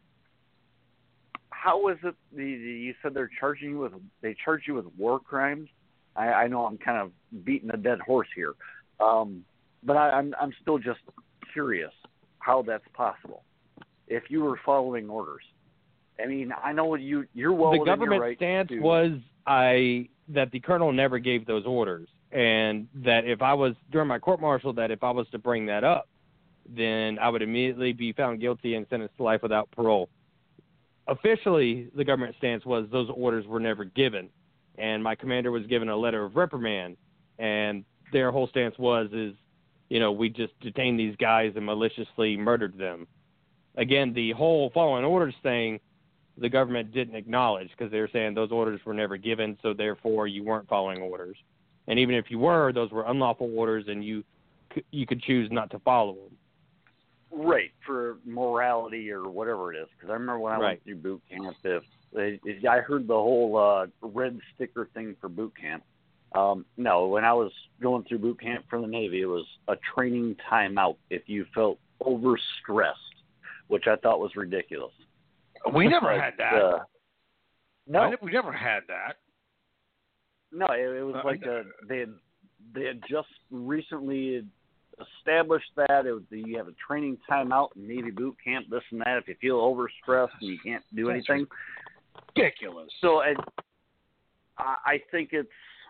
how is it? The, the you said they're charging you with they charge you with war crimes. I, I know I'm kind of beating a dead horse here. Um, but I, I'm I'm still just curious how that's possible. If you were following orders, I mean, I know you you're well the within your government right stance to, was I that the colonel never gave those orders, and that if I was during my court martial, that if I was to bring that up, then I would immediately be found guilty and sentenced to life without parole. officially, the government stance was those orders were never given, and my commander was given a letter of reprimand, and their whole stance was is, you know, we just detained these guys and maliciously murdered them. Again, the whole following orders thing, the government didn't acknowledge because they were saying those orders were never given, so therefore you weren't following orders. And even if you were, those were unlawful orders, and you you could choose not to follow them. Right, for morality or whatever it is. Because I remember when I right. went through boot camp, if, if I heard the whole uh, red sticker thing for boot camp. Um, no, when I was going through boot camp for the Navy, it was a training timeout if you felt overstressed, which I thought was ridiculous. We never had that. Uh, no, we never had that. No, it, it was uh, like a, they had they had just recently established that it was, you have a training timeout in Navy boot camp, this and that. If you feel overstressed and you can't do That's anything, ridiculous. So I, I think it's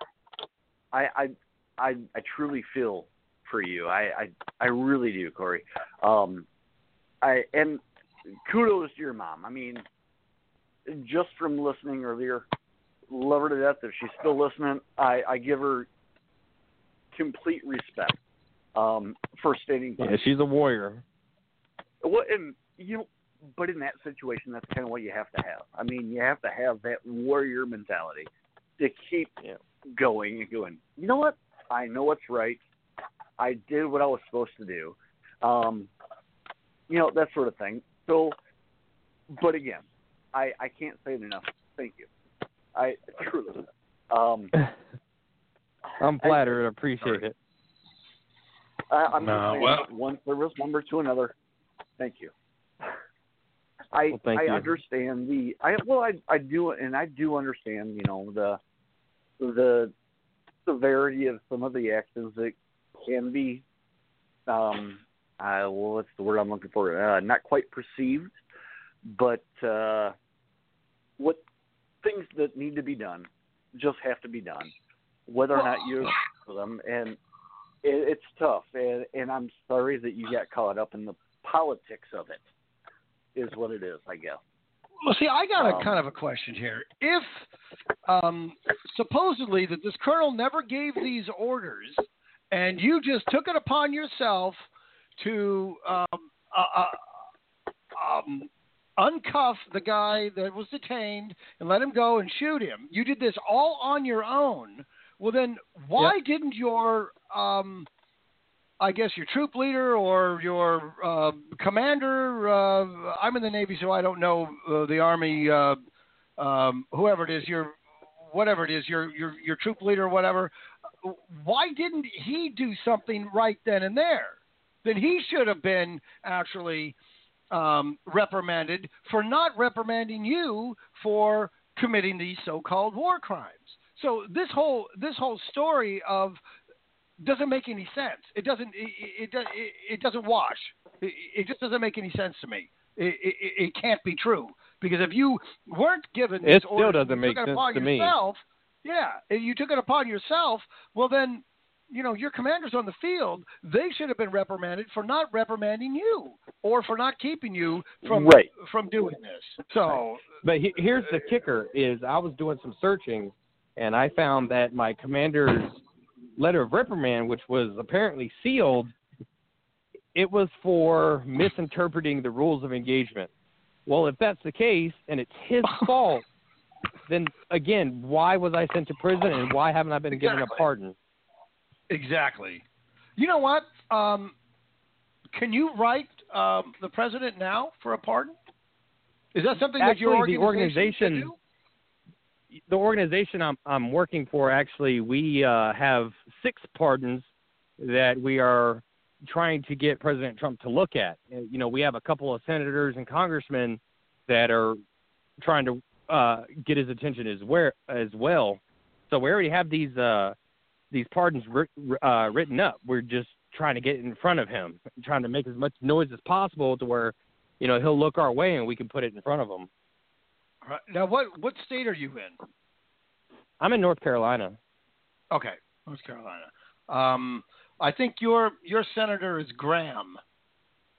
I I I, I truly feel for you. I, I I really do, Corey. Um, I and kudos to your mom. I mean, just from listening earlier, love her to death. If she's still listening, I, I give her complete respect um, for stating. Yeah, she's a warrior. Well, and you know, but in that situation, that's kind of what you have to have. I mean, you have to have that warrior mentality to keep yeah. going and going. You know what? I know what's right. I did what I was supposed to do. Um, you know, that sort of thing. So, but again, I, I can't say it enough. Thank you. I truly. Um, I'm flattered. I appreciate it. I, I'm no, just saying, well, one service member to another. Thank you. I well, thank I you. understand the I well I I do and I do understand, you know, the the severity of some of the actions that can be um uh well what's the word I'm looking for? Uh, not quite perceived, but uh what things that need to be done just have to be done, whether or not you agree with them. And it, it's tough, and, and I'm sorry that you got caught up in the politics of it, is what it is, I guess. Well, see, I got a Um, kind of a question here. If um, supposedly that this colonel never gave these orders, and you just took it upon yourself to um, uh, uh, um, uncuff the guy that was detained and let him go and shoot him, you did this all on your own. Well, then why Yep. didn't your um, I guess your troop leader or your uh, commander, uh, I'm in the Navy, so I don't know uh, the Army, uh, um, whoever it is, your whatever it is, your, your, your troop leader or whatever, why didn't he do something right then and there? Then he should have been actually um, reprimanded for not reprimanding you for committing these so-called war crimes. So this whole this whole story of doesn't make any sense. It doesn't. It, it, it, it doesn't wash. It, it just doesn't make any sense to me. It, it, it can't be true, because if you weren't given these It still orders, doesn't you make took it sense upon to me. yourself, yeah, if you took it upon yourself. Well, then, you know, your commanders on the field, they should have been reprimanded for not reprimanding you or for not keeping you from Right. from doing this. So, But he, here's the kicker: is I was doing some searching, and I found that my commander's letter of reprimand, which was apparently sealed, it was for misinterpreting the rules of engagement. Well, if that's the case and it's his fault, then again, why was I sent to prison and why haven't I been given a Exactly. pardon? Exactly. You know what? Um, can you write um, the president now for a pardon? Is that something that your Actually, the organization, organization- can do? The organization I'm I'm working for, actually, we uh, have six pardons that we are trying to get President Trump to look at. Uh, You know, we have a couple of senators and congressmen that are trying to uh, get his attention as where as well. So we already have these uh, these pardons ri- uh, written up. We're just trying to get in front of him, trying to make as much noise as possible to where, you know, he'll look our way and we can put it in front of him. All right. Now, what what state are you in? I'm in North Carolina. Okay, North Carolina. Um, I think your your senator is Graham.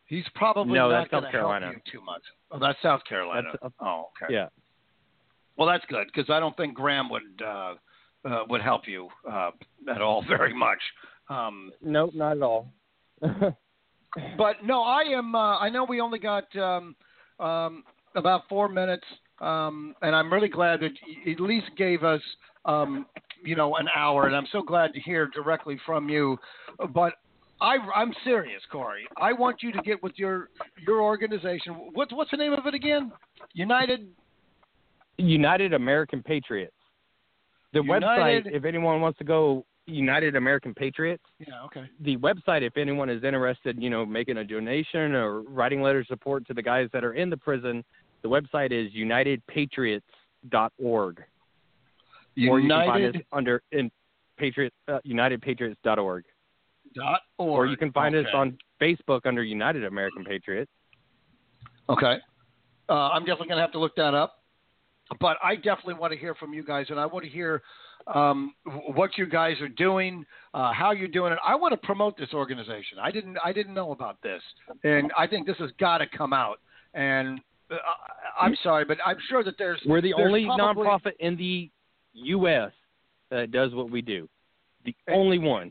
He's probably No, not that's going South to help Carolina. you too much. Oh, that's South Carolina. That's, uh, oh, okay. Yeah. Well, that's good because I don't think Graham would uh, uh, would help you uh, at all very much. Um, Nope, not at all. but no, I am. Uh, I know we only got um, um, about four minutes, um, and I'm really glad that you at least gave us, um, you know, an hour. And I'm so glad to hear directly from you. But I, I'm serious, Corey. I want you to get with your your organization. What's what's the name of it again? United. United American Patriots. The United... website, if anyone wants to go, United American Patriots. Yeah, okay. The website, if anyone is interested, you know, making a donation or writing letter of support to the guys that are in the prison, the website is united patriots dot org. United... Or you can find us under in Patriot uh, united patriots dot org. Dot org. Or you can find okay. us on Facebook under United American Patriots. Okay. Uh, I'm definitely going to have to look that up. But I definitely want to hear from you guys, and I want to hear um, what you guys are doing, uh, how you're doing it. I want to promote this organization. I didn't, I didn't know about this, and I think this has got to come out. And uh, I'm sorry, but I'm sure that there's we're the there's only probably, nonprofit in the U S that does what we do. The only one.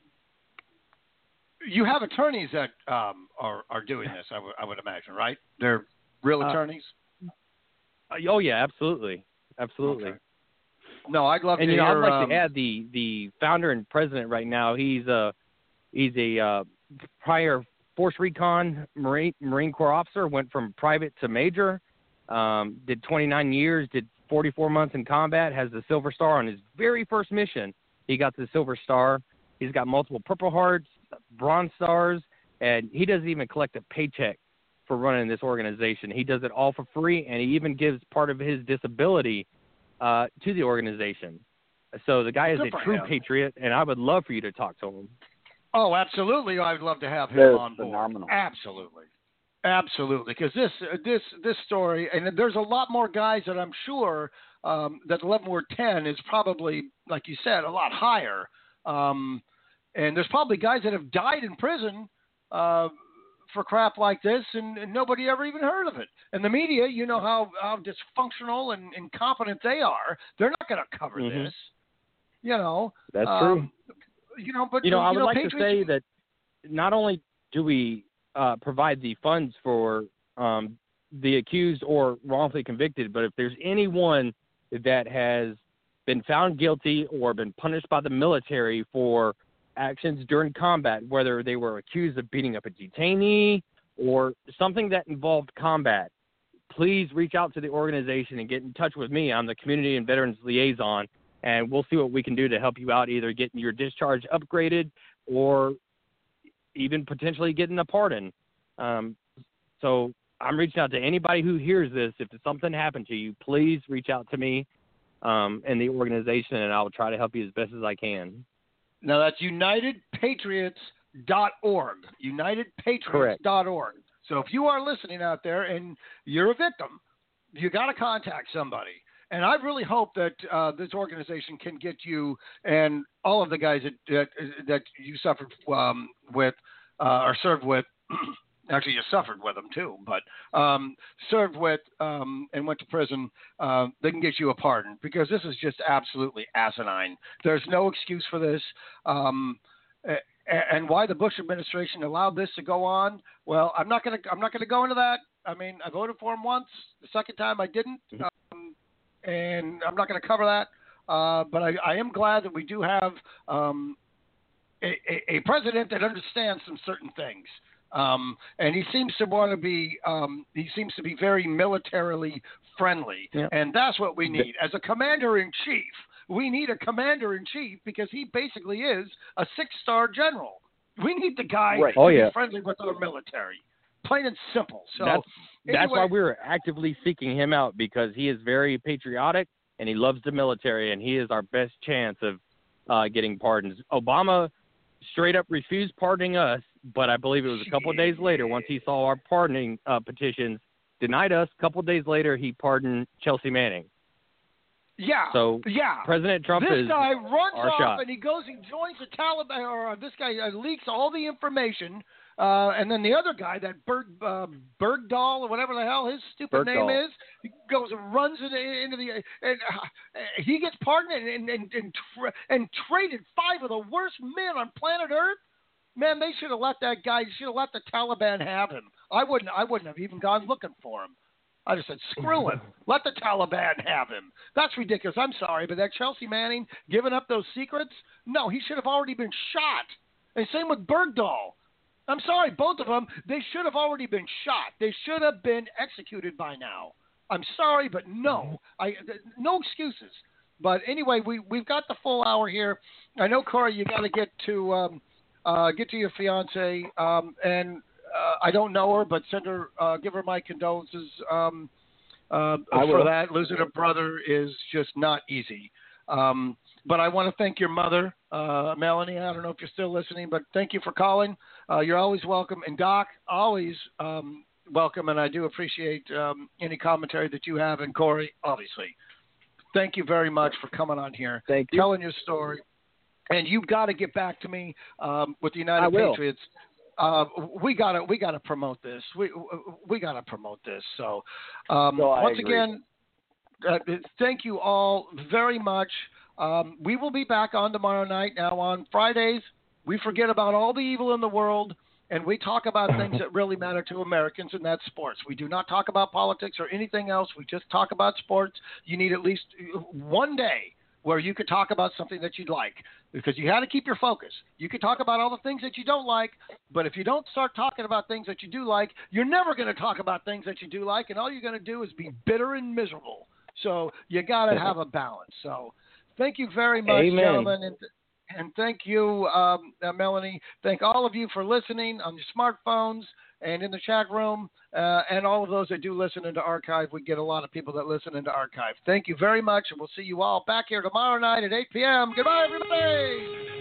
You have attorneys that um, are are doing this. I, w- I would imagine, right? They're real attorneys. Uh, Oh yeah, absolutely, absolutely. Okay. No, I'd love and to you know, hear. I'd like um, to add the the founder and president right now. He's a he's a uh, prior Force Recon Marine Marine Corps officer. Went from private to major. Um, did twenty-nine years. Did forty-four months in combat. Has the Silver Star on his very first mission. He got the Silver Star. He's got multiple Purple Hearts, Bronze Stars, and he doesn't even collect a paycheck for running this organization. He does it all for free, and he even gives part of his disability uh, to the organization. So the guy is Good a for true him. patriot, and I would love for you to talk to him. Oh, absolutely. I'd love to have him That's on board. phenomenal. Absolutely. Absolutely. Because this, this, this story, and there's a lot more guys that I'm sure um, that eleven Ward ten is probably, like you said, a lot higher. Um, and there's probably guys that have died in prison uh, for crap like this, and, and nobody ever even heard of it. And the media, you know how, how dysfunctional and incompetent they are. They're not going to cover Mhm. this. You know. That's um, true. You know, but You know, I would like Patriots, to say that not only do we uh, provide the funds for um, the accused or wrongfully convicted, but if there's anyone that has been found guilty or been punished by the military for actions during combat, whether they were accused of beating up a detainee or something that involved combat, please reach out to the organization and get in touch with me. I'm the Community and Veterans Liaison, and we'll see what we can do to help you out, either getting your discharge upgraded or even potentially getting a pardon. Um, so I'm reaching out to anybody who hears this. If something happened to you, please reach out to me um, and the organization, and I'll try to help you as best as I can. Now, that's united patriots dot org. united patriots dot org. So if you are listening out there and you're a victim, you got to contact somebody. And I really hope that uh, this organization can get you and all of the guys that that, that you suffered um, with uh, or served with. Actually, you suffered with them too, but um, served with um, and went to prison. Uh, they can get you a pardon, because this is just absolutely asinine. There's no excuse for this. Um, and why the Bush administration allowed this to go on? Well, I'm not going to I'm not going to go into that. I mean, I voted for him once. The second time, I didn't, um, and I'm not going to cover that. Uh, but I, I am glad that we do have um, a, a, a president that understands some certain things. Um, and he seems to want to be, um, he seems to be very militarily friendly. Yeah. And that's what we need. As a commander-in-chief, we need a commander-in-chief, because he basically is a six-star general. We need the guy Right. to Oh, be yeah. friendly with our military. Plain and simple. So that's that's anyway, why we were actively seeking him out, because he is very patriotic and he loves the military, and he is our best chance of uh, getting pardons. Obama straight up refused pardoning us, but I believe it was a couple of days later, once he saw our pardoning uh, petitions, denied us. A couple of days later, he pardoned Chelsea Manning. Yeah. So yeah. President Trump this is guy runs our off shot. and he goes and joins the Taliban, or this guy uh, leaks all the information Uh, and then the other guy, that Berg uh, Bergdahl or whatever the hell his stupid Bergdahl. name is, he goes and runs into, into the and uh, he gets pardoned and and and, tra- and traded five of the worst men on planet Earth. Man, they should have let that guy. Should have let the Taliban have him. I wouldn't. I wouldn't have even gone looking for him. I just said, screw him. Let the Taliban have him. That's ridiculous. I'm sorry, but that Chelsea Manning giving up those secrets? No, he should have already been shot. And same with Bergdahl. I'm sorry, both of them, they should have already been shot. They should have been executed by now. I'm sorry, but no. I no excuses. But anyway, we, we've got the full hour here. I know, Corey, you got to get to um, uh, get to your fiance, um, and uh, I don't know her, but send her, uh, give her my condolences um, uh, I for will. that. Losing a brother is just not easy. Um, but I want to thank your mother, uh, Melanie. I don't know if you're still listening, but thank you for calling. Uh, you're always welcome. And Doc, always um, welcome, and I do appreciate um, any commentary that you have. And Corey, obviously. Thank you very much for coming on here, Thank you. telling your story. And you've got to get back to me um, with the United I will. Patriots. Uh, we gotta we gotta promote this. We we gotta promote this. So um, So I once agree. again, uh, thank you all very much. Um, we will be back on tomorrow night. Now on Fridays, we forget about all the evil in the world, and we talk about things that really matter to Americans, and that's sports. We do not talk about politics or anything else. We just talk about sports. You need at least one day where you could talk about something that you'd like, because you had to keep your focus. You could talk about all the things that you don't like, but if you don't start talking about things that you do like, you're never going to talk about things that you do like, and all you're going to do is be bitter and miserable. So you got to have a balance. So thank you very much, Amen. gentlemen, and and thank you, um, uh, Melanie. Thank all of you for listening on your smartphones and in the chat room, uh, and all of those that do listen into archive. We get a lot of people that listen into archive. Thank you very much, and we'll see you all back here tomorrow night at eight p.m. Goodbye, everybody.